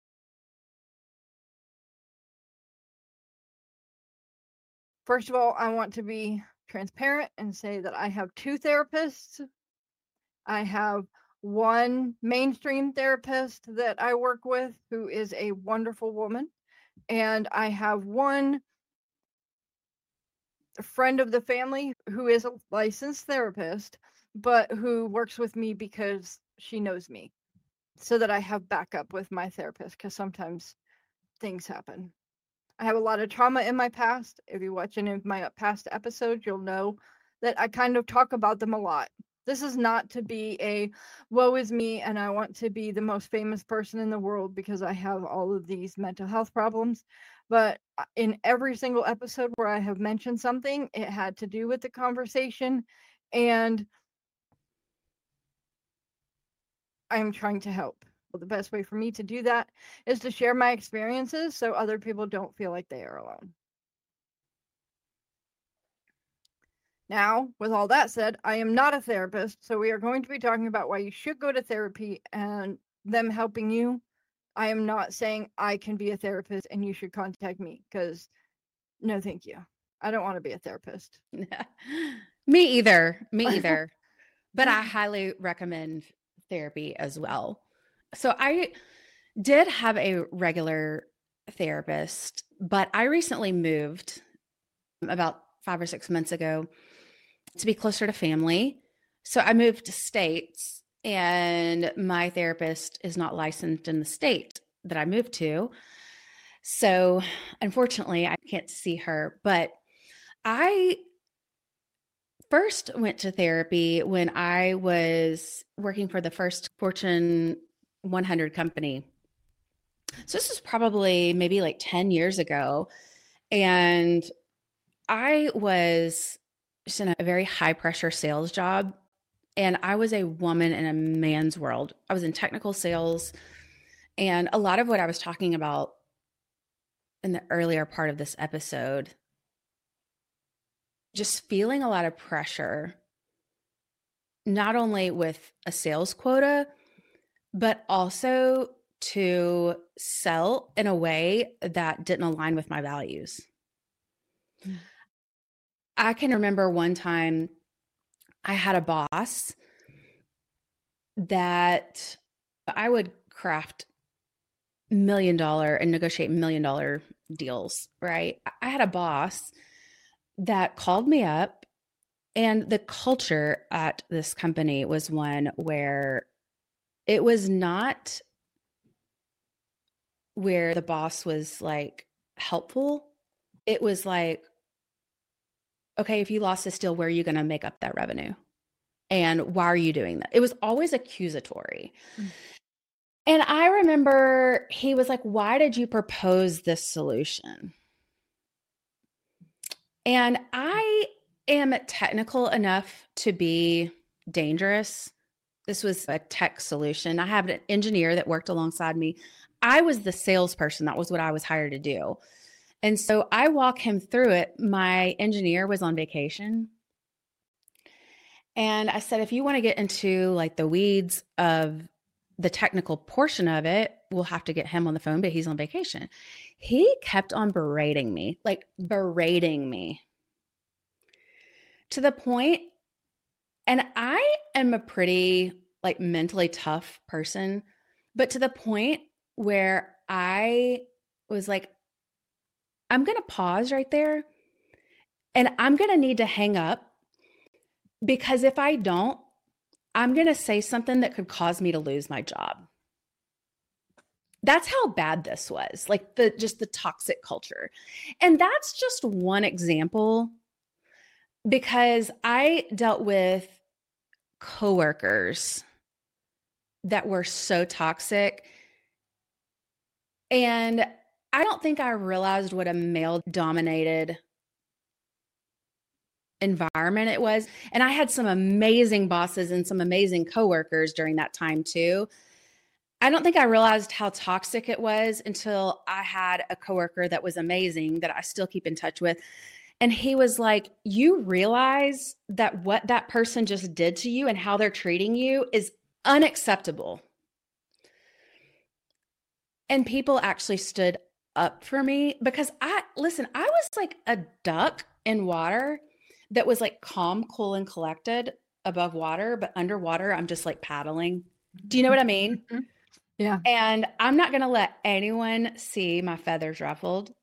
First of all, I want to be transparent and say that I have 2 therapists. I have one mainstream therapist that I work with who is a wonderful woman. And I have one friend of the family who is a licensed therapist, but who works with me because she knows me, so that I have backup with my therapist, because sometimes things happen. I have a lot of trauma in my past. If you watch any of my past episodes, you'll know that I kind of talk about them a lot. This is not to be a woe is me and I want to be the most famous person in the world because I have all of these mental health problems. But in every single episode where I have mentioned something, it had to do with the conversation, and I'm trying to help. Well, the best way for me to do that is to share my experiences so other people don't feel like they are alone. Now, with all that said, I am not a therapist, so we are going to be talking about why you should go to therapy and them helping you. I am not saying I can be a therapist and you should contact me, because no, thank you. I don't want to be a therapist. Me either. But I highly recommend therapy as well. So I did have a regular therapist, but I recently moved about 5 or 6 months ago to be closer to family. So I moved to states, and my therapist is not licensed in the state that I moved to. So unfortunately, I can't see her, but I first went to therapy when I was working for the first Fortune 100 company. So this was probably maybe like 10 years ago. And I was just in a very high pressure sales job. And I was a woman in a man's world. I was in technical sales. And a lot of what I was talking about in the earlier part of this episode, just feeling a lot of pressure, not only with a sales quota, but also to sell in a way that didn't align with my values. Mm. I can remember one time I had a boss that I would craft $1 million and negotiate $1 million deals, right? I had a boss that called me up, and the culture at this company was one where it was not where the boss was like helpful. It was like, okay, if you lost this deal, where are you going to make up that revenue? And why are you doing that? It was always accusatory. Mm. And I remember he was like, why did you propose this solution? And I am technical enough to be dangerous. This was a tech solution. I have an engineer that worked alongside me. I was the salesperson. That was what I was hired to do. And so I walk him through it. My engineer was on vacation. And I said, if you want to get into like the weeds of the technical portion of it, we'll have to get him on the phone, but he's on vacation. He kept on berating me to the point, and I am a pretty like mentally tough person, but to the point where I was like, I'm going to pause right there and I'm going to need to hang up, because if I don't, I'm going to say something that could cause me to lose my job. That's how bad this was, like just the toxic culture. And that's just one example, because I dealt with coworkers that were so toxic. And I don't think I realized what a male-dominated environment it was. And I had some amazing bosses and some amazing coworkers during that time too. I don't think I realized how toxic it was until I had a coworker that was amazing that I still keep in touch with. And he was like, you realize that what that person just did to you and how they're treating you is unacceptable. And people actually stood up for me, because I was like a duck in water that was like calm, cool, and collected above water, but underwater, I'm just like paddling. Do you know what I mean? Mm-hmm. Yeah. And I'm not going to let anyone see my feathers ruffled.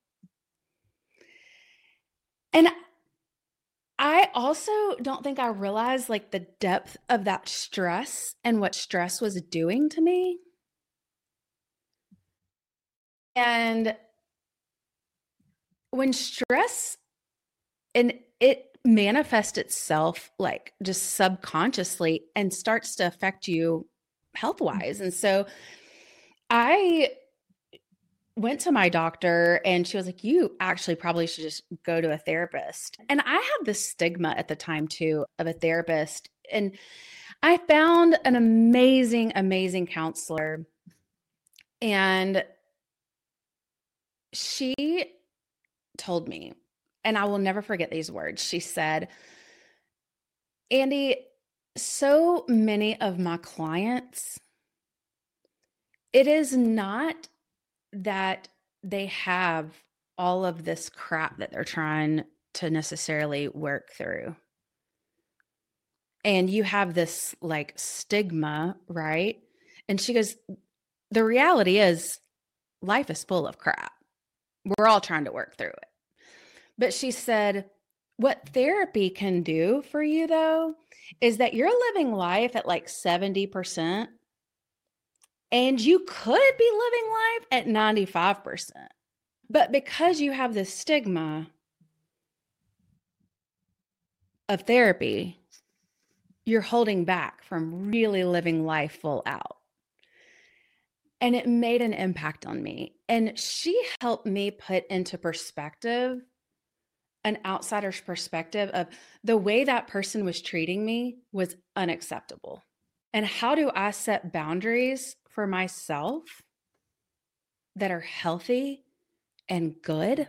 And I also don't think I realized like the depth of that stress and what stress was doing to me. And when stress, and it manifests itself like just subconsciously and starts to affect you health-wise. And so I went to my doctor and she was like, you actually probably should just go to a therapist. And I had this stigma at the time too of a therapist. And I found an amazing, amazing counselor. And she told me, and I will never forget these words. She said, Andy, so many of my clients, it is not that they have all of this crap that they're trying to necessarily work through. And you have this like stigma, right? And she goes, the reality is life is full of crap. We're all trying to work through it. But she said, what therapy can do for you though, is that you're living life at like 70%. And you could be living life at 95%. But because you have this stigma of therapy, you're holding back from really living life full out. And it made an impact on me. And she helped me put into perspective, an outsider's perspective of the way that person was treating me was unacceptable. And how do I set boundaries for myself that are healthy and good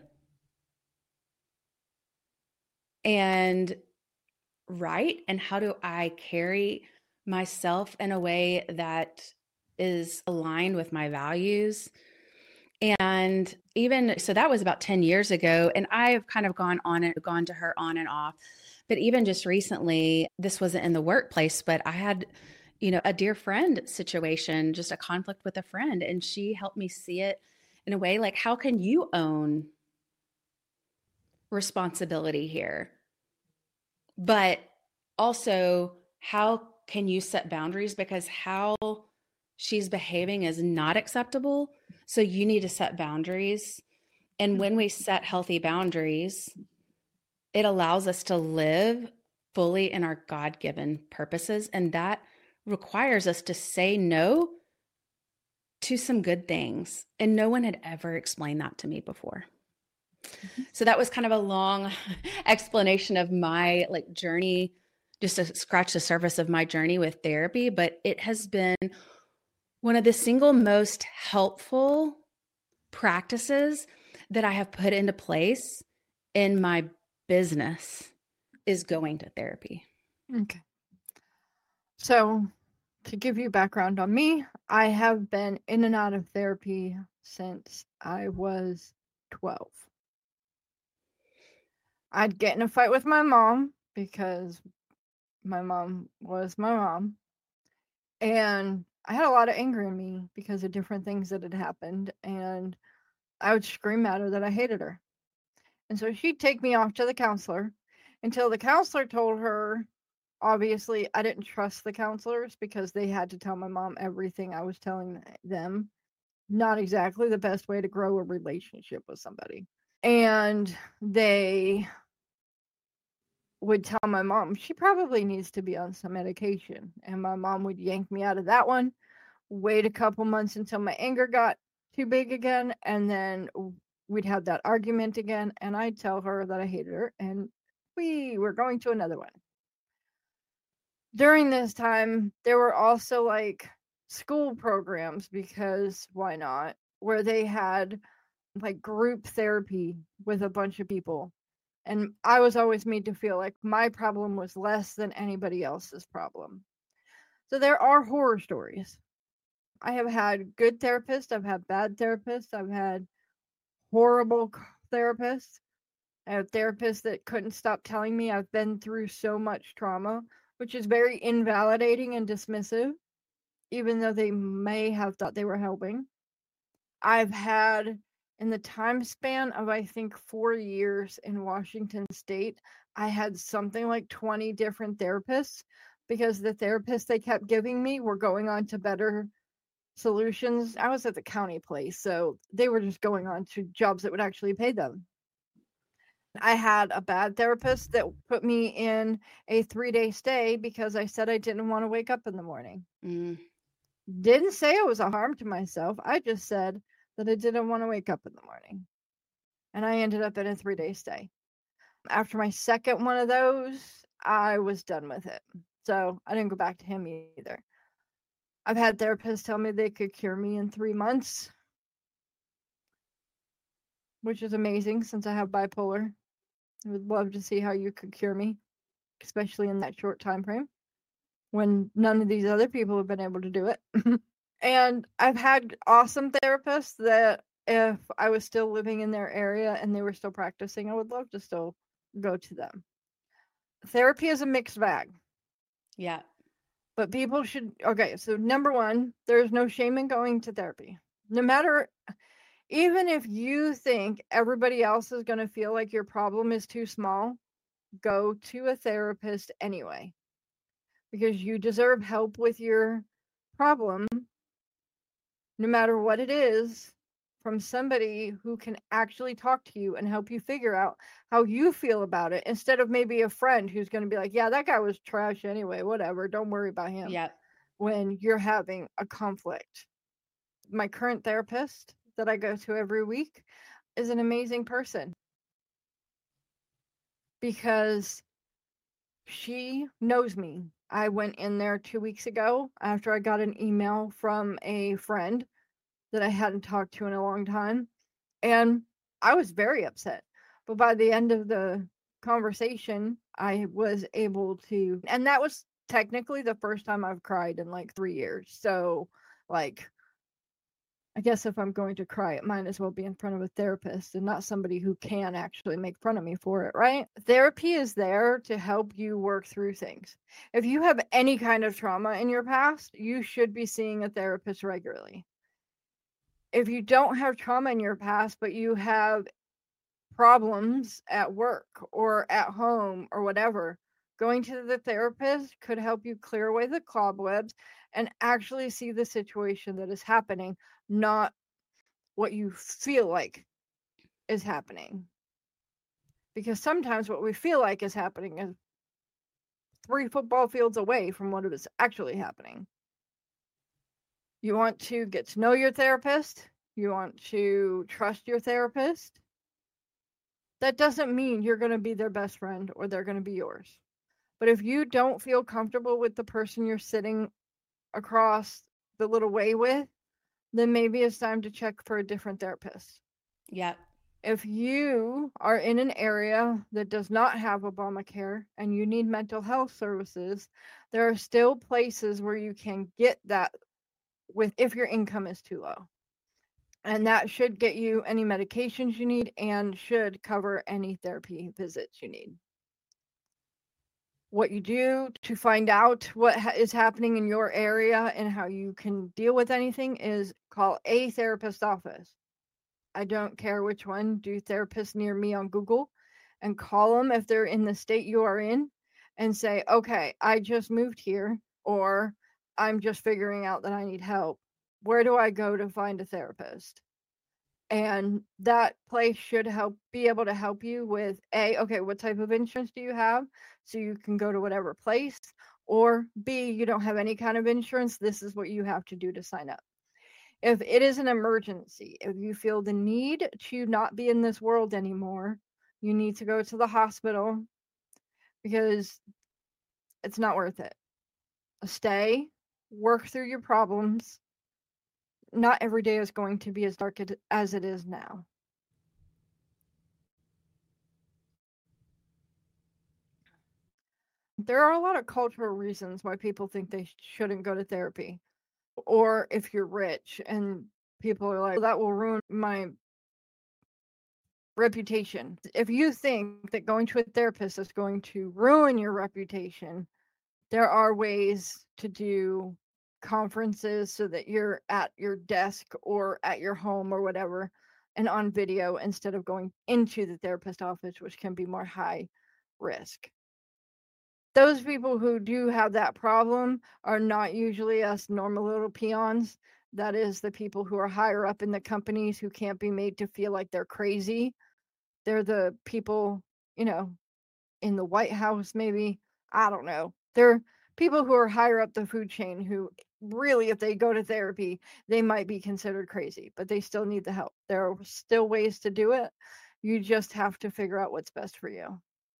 and right? And how do I carry myself in a way that is aligned with my values? And even so, that was about 10 years ago. And I've kind of gone to her on and off. But even just recently, this wasn't in the workplace, but I had, a dear friend situation, just a conflict with a friend. And she helped me see it in a way like, how can you own responsibility here? But also, how can you set boundaries? Because how she's behaving is not acceptable. So you need to set boundaries. And when we set healthy boundaries, it allows us to live fully in our God-given purposes. And that requires us to say no to some good things. And no one had ever explained that to me before. So that was kind of a long explanation of my journey, just to scratch the surface of my journey with therapy, but it has been one of the single most helpful practices that I have put into place in my business is going to therapy. Okay. So to give you background on me, I have been in and out of therapy since I was 12. I'd get in a fight with my mom because my mom was my mom. And I had a lot of anger in me because of different things that had happened. And I would scream at her that I hated her. And so she'd take me off to the counselor until the counselor told her, obviously, I didn't trust the counselors because they had to tell my mom everything I was telling them. Not exactly the best way to grow a relationship with somebody. And they would tell my mom she probably needs to be on some medication. And my mom would yank me out of that one, wait a couple months until my anger got too big again, and then we'd have that argument again, and I'd tell her that I hated her, and we were going to another one. During this time, there were also school programs, because why not, where they had group therapy with a bunch of people. And I was always made to feel like my problem was less than anybody else's problem. So there are horror stories. I have had good therapists. I've had bad therapists. I've had horrible therapists. I have therapists that couldn't stop telling me I've been through so much trauma, which is very invalidating and dismissive, even though they may have thought they were helping. I've had, in the time span of, I think, 4 years in Washington State, I had something like 20 different therapists, because the therapists they kept giving me were going on to better solutions. I was at the county place, so they were just going on to jobs that would actually pay them. I had a bad therapist that put me in a 3-day stay because I said I didn't want to wake up in the morning. Didn't say it was a harm to myself. I just said that I didn't want to wake up in the morning. And I ended up in a 3-day stay. After my second one of those, I was done with it. So I didn't go back to him either. I've had therapists tell me they could cure me in 3 months, which is amazing since I have bipolar. I would love to see how you could cure me, especially in that short time frame when none of these other people have been able to do it. And I've had awesome therapists that if I was still living in their area and they were still practicing, I would love to still go to them. Therapy is a mixed bag. Yeah. But people should, okay, so number one, there's no shame in going to therapy. No matter, even if you think everybody else is going to feel like your problem is too small, go to a therapist anyway, because you deserve help with your problem, no matter what it is, from somebody who can actually talk to you and help you figure out how you feel about it, instead of maybe a friend who's going to be like, yeah, that guy was trash anyway, whatever, don't worry about him. Yeah. When you're having a conflict. My current therapist that I go to every week is an amazing person, because she knows me. I went in there 2 weeks ago after I got an email from a friend that I hadn't talked to in a long time, and I was very upset. But by the end of the conversation, I was able to, and that was technically the first time I've cried in 3 years. So, I guess if I'm going to cry, it might as well be in front of a therapist and not somebody who can actually make fun of me for it, right? Therapy is there to help you work through things. If you have any kind of trauma in your past, you should be seeing a therapist regularly. If you don't have trauma in your past, but you have problems at work or at home or whatever, going to the therapist could help you clear away the cobwebs and actually see the situation that is happening, not what you feel like is happening. Because sometimes what we feel like is happening is 3 football fields away from what is actually happening. You want to get to know your therapist. You want to trust your therapist. that doesn't mean you're going to be their best friend or they're going to be yours. But if you don't feel comfortable with the person you're sitting across the little way with, then maybe it's time to check for a different therapist. Yeah. If you are in an area that does not have Obamacare and you need mental health services, there are still places where you can get that if your income is too low. And that should get you any medications you need and should cover any therapy visits you need. What you do to find out what is happening in your area and how you can deal with anything is call a therapist office. I don't care which one. Do therapists near me on Google and call them if they're in the state you are in and say, okay, I just moved here, or I'm just figuring out that I need help. Where do I go to find a therapist? And that place should be able to help you with okay, what type of insurance do you have? So you can go to whatever place, or B, you don't have any kind of insurance. This is what you have to do to sign up. If it is an emergency, if you feel the need to not be in this world anymore, you need to go to the hospital because it's not worth it. Stay, work through your problems. Not every day is going to be as dark as it is now. There are a lot of cultural reasons why people think they shouldn't go to therapy. Or if you're rich and people are like, that will ruin my reputation. If you think that going to a therapist is going to ruin your reputation, there are ways to do conferences so that you're at your desk or at your home or whatever and on video instead of going into the therapist office, which can be more high risk. Those people who do have that problem are not usually us normal little peons. That is the people who are higher up in the companies who can't be made to feel like they're crazy. They're the people, in the White House, maybe. I don't know. They're people who are higher up the food chain who really, if they go to therapy, they might be considered crazy, but they still need the help. There are still ways to do it. You just have to figure out what's best for you.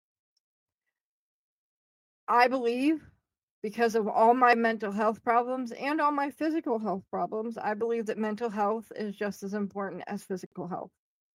I believe, because of all my mental health problems and all my physical health problems, I believe that mental health is just as important as physical health.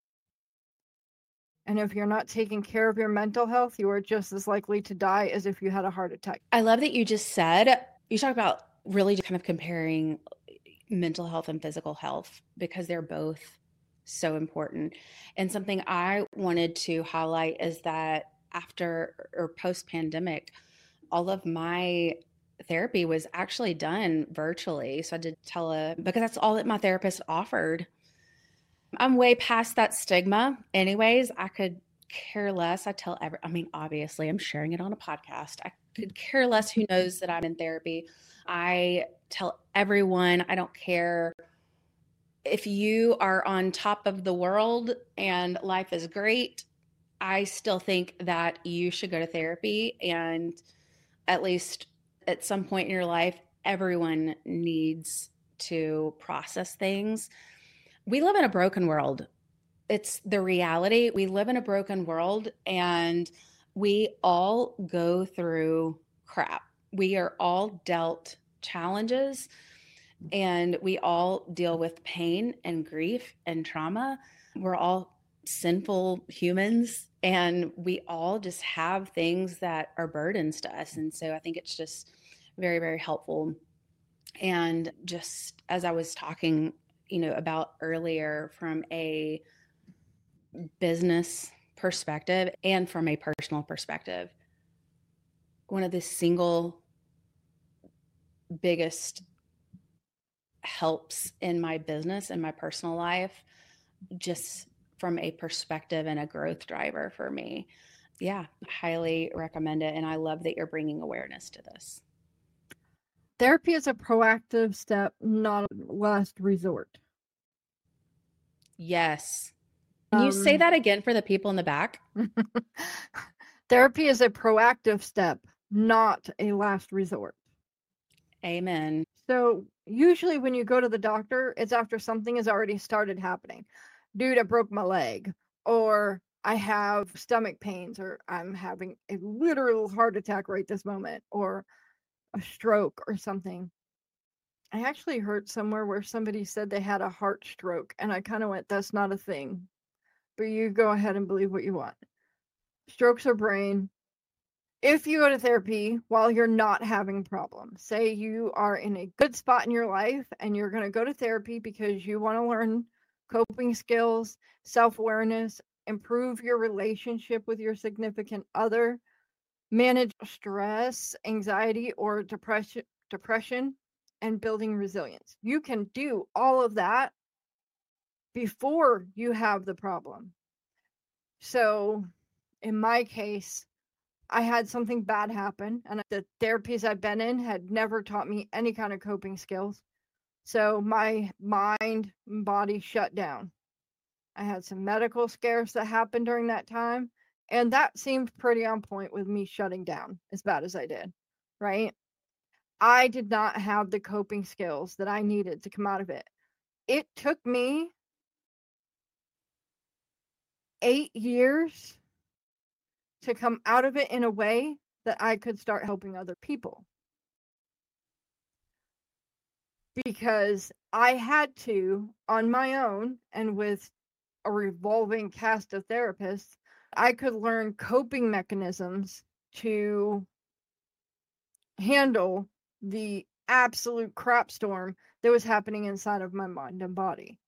And if you're not taking care of your mental health, you are just as likely to die as if you had a heart attack. I love that you just said, you talk about really just kind of comparing mental health and physical health because they're both so important. And something I wanted to highlight is that after or post-pandemic, all of my therapy was actually done virtually. So I did because that's all that my therapist offered. I'm way past that stigma. Anyways, I could care less. Obviously I'm sharing it on a podcast. I could care less who knows that I'm in therapy. I tell everyone, I don't care if you are on top of the world and life is great. I still think that you should go to therapy, and at least at some point in your life, everyone needs to process things. We live in a broken world. It's the reality. We live in a broken world, and we all go through crap. We are all dealt challenges, and we all deal with pain and grief and trauma. We're all sinful humans, and we all just have things that are burdens to us. And so I think it's just very, very helpful. And just as I was talking, about earlier, from a business perspective and from a personal perspective, one of the single biggest helps in my business and my personal life, just from a perspective and a growth driver for me. Yeah, highly recommend it. And I love that you're bringing awareness to this. Therapy is a proactive step, not a last resort. Yes. Can you say that again for the people in the back? Therapy is a proactive step, not a last resort. Amen. So usually when you go to the doctor, it's after something has already started happening. Dude, I broke my leg, or I have stomach pains, or I'm having a literal heart attack right this moment, or a stroke or something. I actually heard somewhere where somebody said they had a heart stroke, and I kind of went, that's not a thing. But you go ahead and believe what you want. Strokes are brain. If you go to therapy while you're not having problems, say you are in a good spot in your life and you're going to go to therapy because you want to learn coping skills, self-awareness, improve your relationship with your significant other, manage stress, anxiety, or depression, and building resilience. You can do all of that before you have the problem. So in my case, I had something bad happen, and the therapies I've been in had never taught me any kind of coping skills. So my mind and body shut down. I had some medical scares that happened during that time, and that seemed pretty on point with me shutting down as bad as I did, right? I did not have the coping skills that I needed to come out of it. It took me 8 years to come out of it in a way that I could start helping other people. Because I had to, on my own, and with a revolving cast of therapists, I could learn coping mechanisms to handle the absolute crap storm that was happening inside of my mind and body.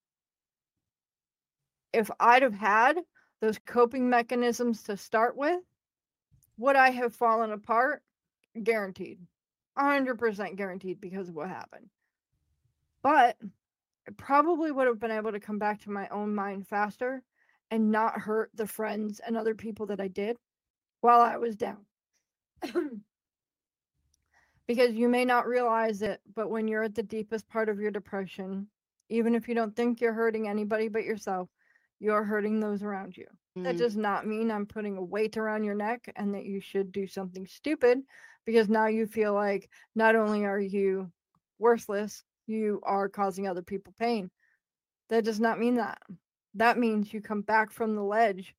If I'd have had those coping mechanisms to start with, would I have fallen apart? Guaranteed. 100% guaranteed, because of what happened. But I probably would have been able to come back to my own mind faster and not hurt the friends and other people that I did while I was down. Because you may not realize it, but when you're at the deepest part of your depression, even if you don't think you're hurting anybody but yourself, you're hurting those around you. That does not mean I'm putting a weight around your neck and that you should do something stupid, because now you feel like not only are you worthless, you are causing other people pain. That does not mean that. That means you come back from the ledge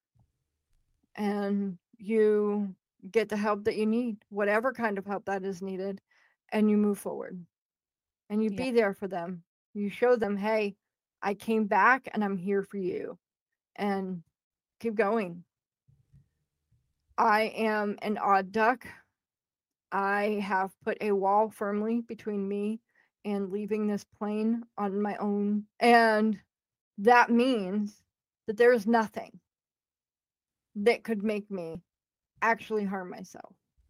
and you get the help that you need, whatever kind of help that is needed, and you move forward. And you be there for them. You show them, hey, I came back and I'm here for you. And keep going. I am an odd duck. I have put a wall firmly between me and leaving this plane on my own. And that means that there is nothing that could make me actually harm myself.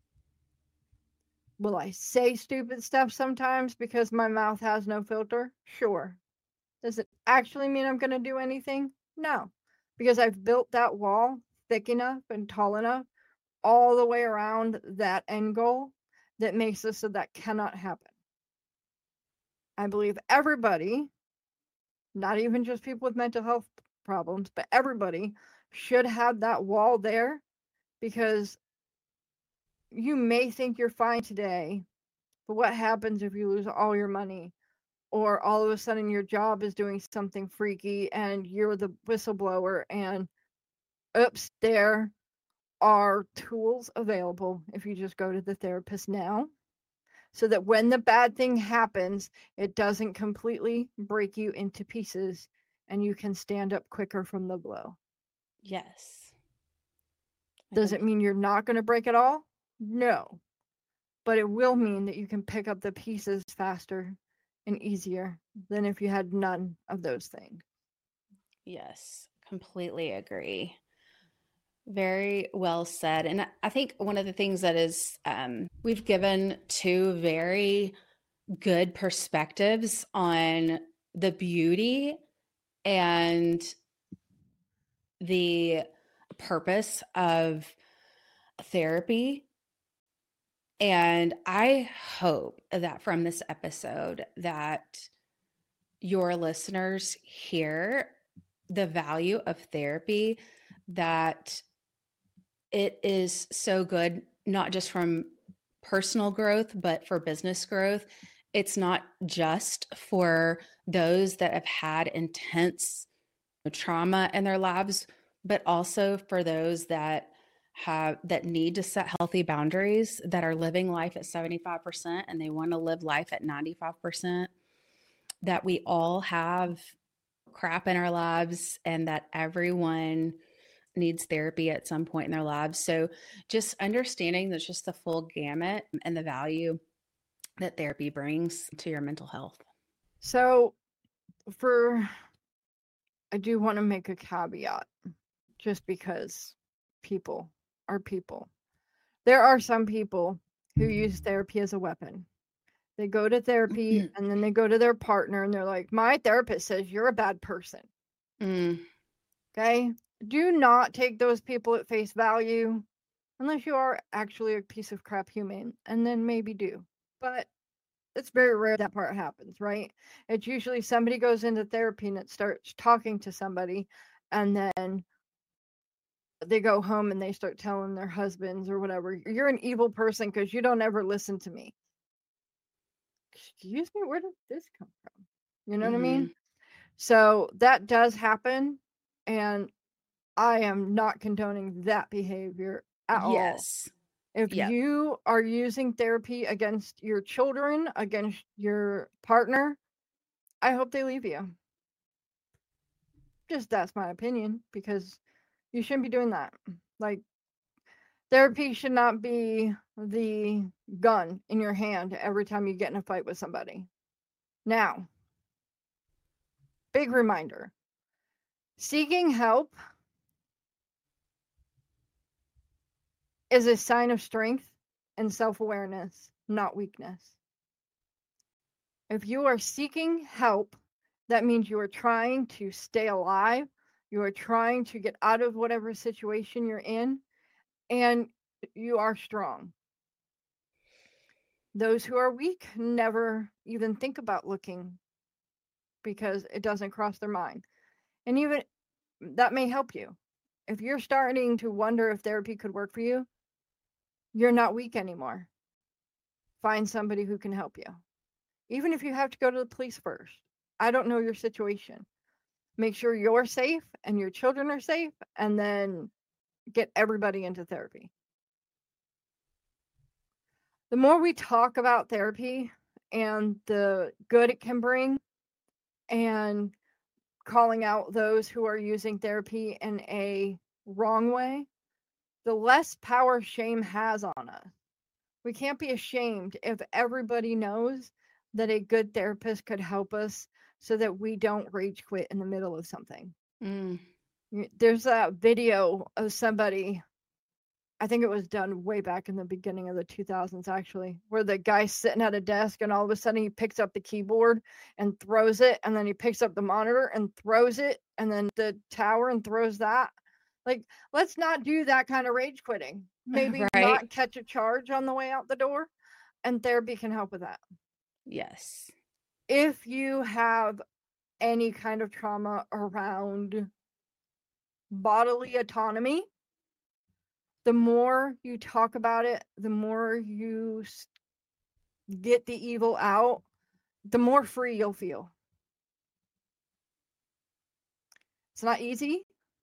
Will I say stupid stuff sometimes because my mouth has no filter? Sure. Does it actually mean I'm going to do anything? No. Because I've built that wall thick enough and tall enough all the way around that end goal that makes it so that cannot happen. I believe everybody, not even just people with mental health problems, but everybody should have that wall there, because you may think you're fine today, but what happens if you lose all your money, or all of a sudden your job is doing something freaky and you're the whistleblower, and oops, there are tools available if you just go to the therapist now, so that when the bad thing happens, it doesn't completely break you into pieces and you can stand up quicker from the blow. Yes. Does it mean you're not going to break it all? No. But it will mean that you can pick up the pieces faster and easier than if you had none of those things. Yes, completely agree. Very well said. And I think one of the things that is, we've given two very good perspectives on the beauty and the purpose of therapy. And I hope that from this episode that your listeners hear the value of therapy, that it is so good, not just from personal growth, but for business growth. It's not just for those that have had intense trauma in their lives, but also for those that need to set healthy boundaries, that are living life at 75% and they want to live life at 95%, that we all have crap in our lives and that everyone needs therapy at some point in their lives. So just understanding that's just the full gamut and the value that therapy brings to your mental health. So I do want to make a caveat, just because people are people. There are some people who use therapy as a weapon. They go to therapy and then they go to their partner and they're like, my therapist says you're a bad person. Okay? Do not take those people at face value unless you are actually a piece of crap human, and then maybe do. But it's very rare that part happens, right? It's usually somebody goes into therapy and it starts talking to somebody, and then they go home and they start telling their husbands or whatever, you're an evil person because you don't ever listen to me. Excuse me, where did this come from? You know what I mean? So that does happen, and I am not condoning that behavior at all. Yes. If you are using therapy against your children, against your partner, I hope they leave you. Just that's my opinion, because you shouldn't be doing that. Like, therapy should not be the gun in your hand every time you get in a fight with somebody. Now, big reminder, seeking help is a sign of strength and self-awareness, not weakness. If you are seeking help, that means you are trying to stay alive. You are trying to get out of whatever situation you're in, and you are strong. Those who are weak never even think about looking because it doesn't cross their mind. And even that may help you. If you're starting to wonder if therapy could work for you, you're not weak anymore. Find somebody who can help you. Even if you have to go to the police first. I don't know your situation. Make sure you're safe and your children are safe, and then get everybody into therapy. The more we talk about therapy and the good it can bring, and calling out those who are using therapy in a wrong way, the less power shame has on us. We can't be ashamed if everybody knows that a good therapist could help us so that we don't rage quit in the middle of something. There's a video of somebody, I think it was done way back in the beginning of the 2000s, actually, where the guy's sitting at a desk and all of a sudden he picks up the keyboard and throws it, and then he picks up the monitor and throws it, and then the tower and throws that. Like, let's not do that kind of rage quitting. Maybe not catch a charge on the way out the door, and therapy can help with that. Yes. If you have any kind of trauma around bodily autonomy, the more you talk about it, the more you get the evil out, the more free you'll feel. It's not easy.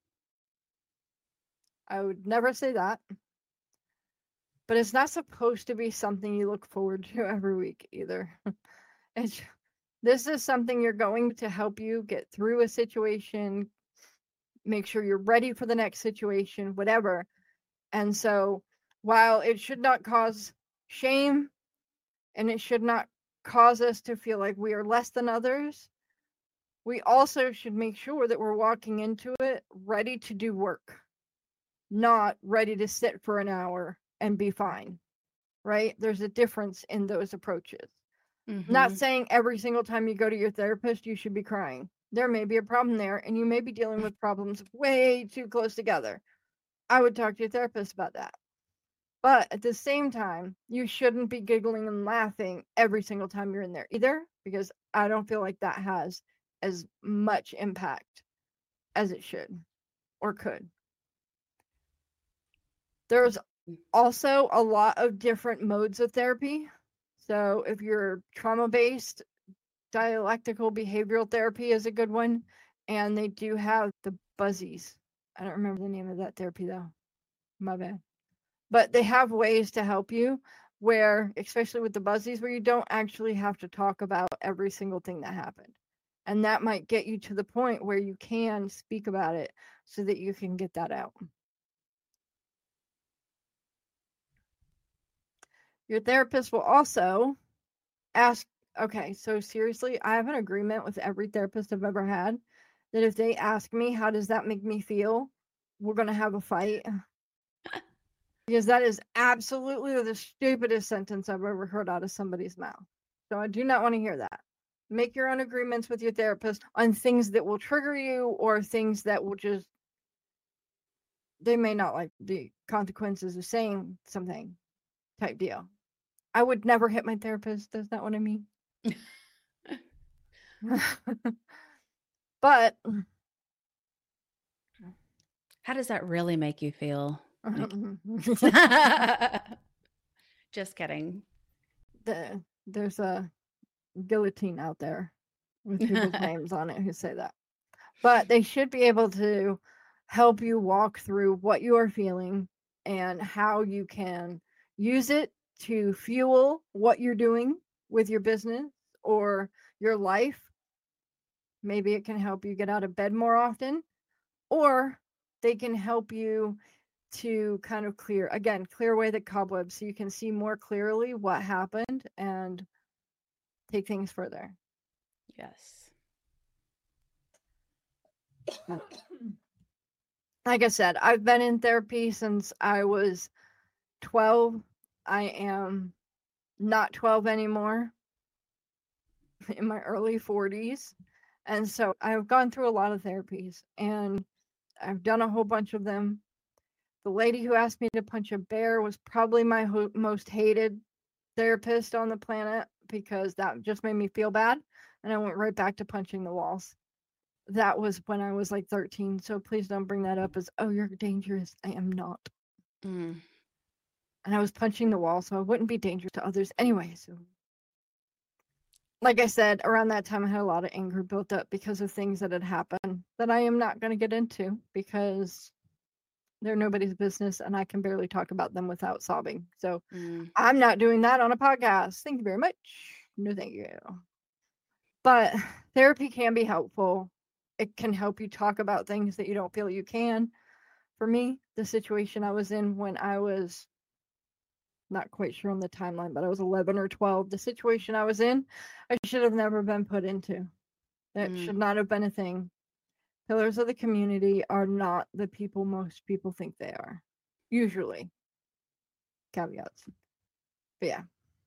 I would never say that. But it's not supposed to be something you look forward to every week either. This is something you're going to help you get through a situation, make sure you're ready for the next situation, whatever. And so, while it should not cause shame, and it should not cause us to feel like we are less than others, we also should make sure that we're walking into it ready to do work, not ready to sit for an hour and be fine, right? There's a difference in those approaches. Not saying every single time you go to your therapist, you should be crying. There may be a problem there, and you may be dealing with problems way too close together. I would talk to your therapist about that. But at the same time, you shouldn't be giggling and laughing every single time you're in there either, because I don't feel like that has as much impact as it should or could. There's also a lot of different modes of therapy. So if you're trauma-based, dialectical behavioral therapy is a good one. And they do have the buzzies. I don't remember the name of that therapy though. My bad. But they have ways to help you where, especially with the buzzies, where you don't actually have to talk about every single thing that happened. And that might get you to the point where you can speak about it so that you can get that out. Your therapist will also ask, okay, so seriously, I have an agreement with every therapist I've ever had that if they ask me, how does that make me feel? We're going to have a fight. Because that is absolutely the stupidest sentence I've ever heard out of somebody's mouth. So I do not want to hear that. Make your own agreements with your therapist on things that will trigger you or things that will just, they may not like the consequences of saying something type deal. I would never hit my therapist. That's not what I mean. But how does that really make you feel? Just kidding. There's a guillotine out there with people's names on it who say that. But they should be able to help you walk through what you are feeling and how you can use it to fuel what you're doing with your business or your life. Maybe it can help you get out of bed more often, or they can help you to kind of clear away the cobwebs so you can see more clearly what happened and take things further. Yes. Like I said, I've been in therapy since I was 12. I am not 12 anymore, in my early 40s. And so I've gone through a lot of therapies and I've done a whole bunch of them. The lady who asked me to punch a bear was probably my most hated therapist on the planet because that just made me feel bad. And I went right back to punching the walls. That was when I was like 13. So please don't bring that up as, oh, you're dangerous. I am not. And I was punching the wall, so I wouldn't be dangerous to others anyway. So, like I said, around that time, I had a lot of anger built up because of things that had happened that I am not going to get into because they're nobody's business and I can barely talk about them without sobbing. So I'm not doing that on a podcast. Thank you very much. No, thank you. But therapy can be helpful. It can help you talk about things that you don't feel you can. For me, the situation I was in when I was not quite sure on the timeline, but I was 11 or 12. The situation I was in, I should have never been put into. That should not have been a thing. Pillars of the community are not the people most people think they are. Usually. Caveats. But yeah.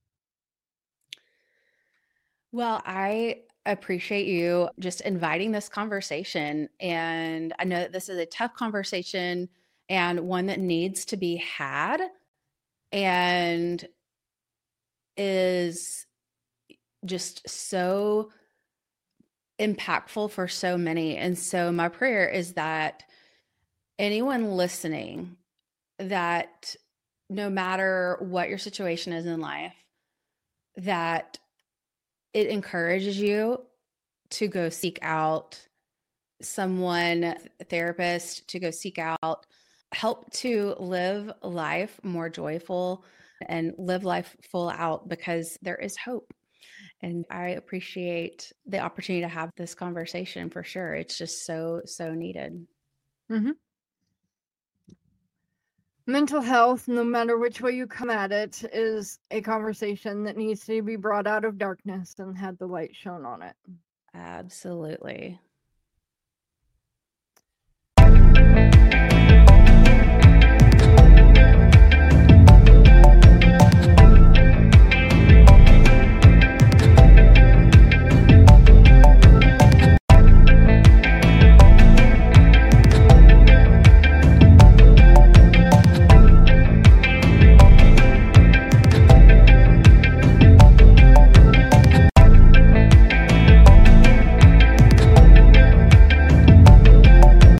Well, I appreciate you just inviting this conversation. And I know that this is a tough conversation and one that needs to be had and is just so impactful for so many. And so my prayer is that anyone listening, that no matter what your situation is in life, that it encourages you to go seek out someone, a therapist, to go seek out help to live life more joyful and live life full out, because there is hope. And I appreciate the opportunity to have this conversation for sure. It's just so needed. Mental health, no matter which way you come at it, is a conversation that needs to be brought out of darkness and had the light shone on it. Absolutely.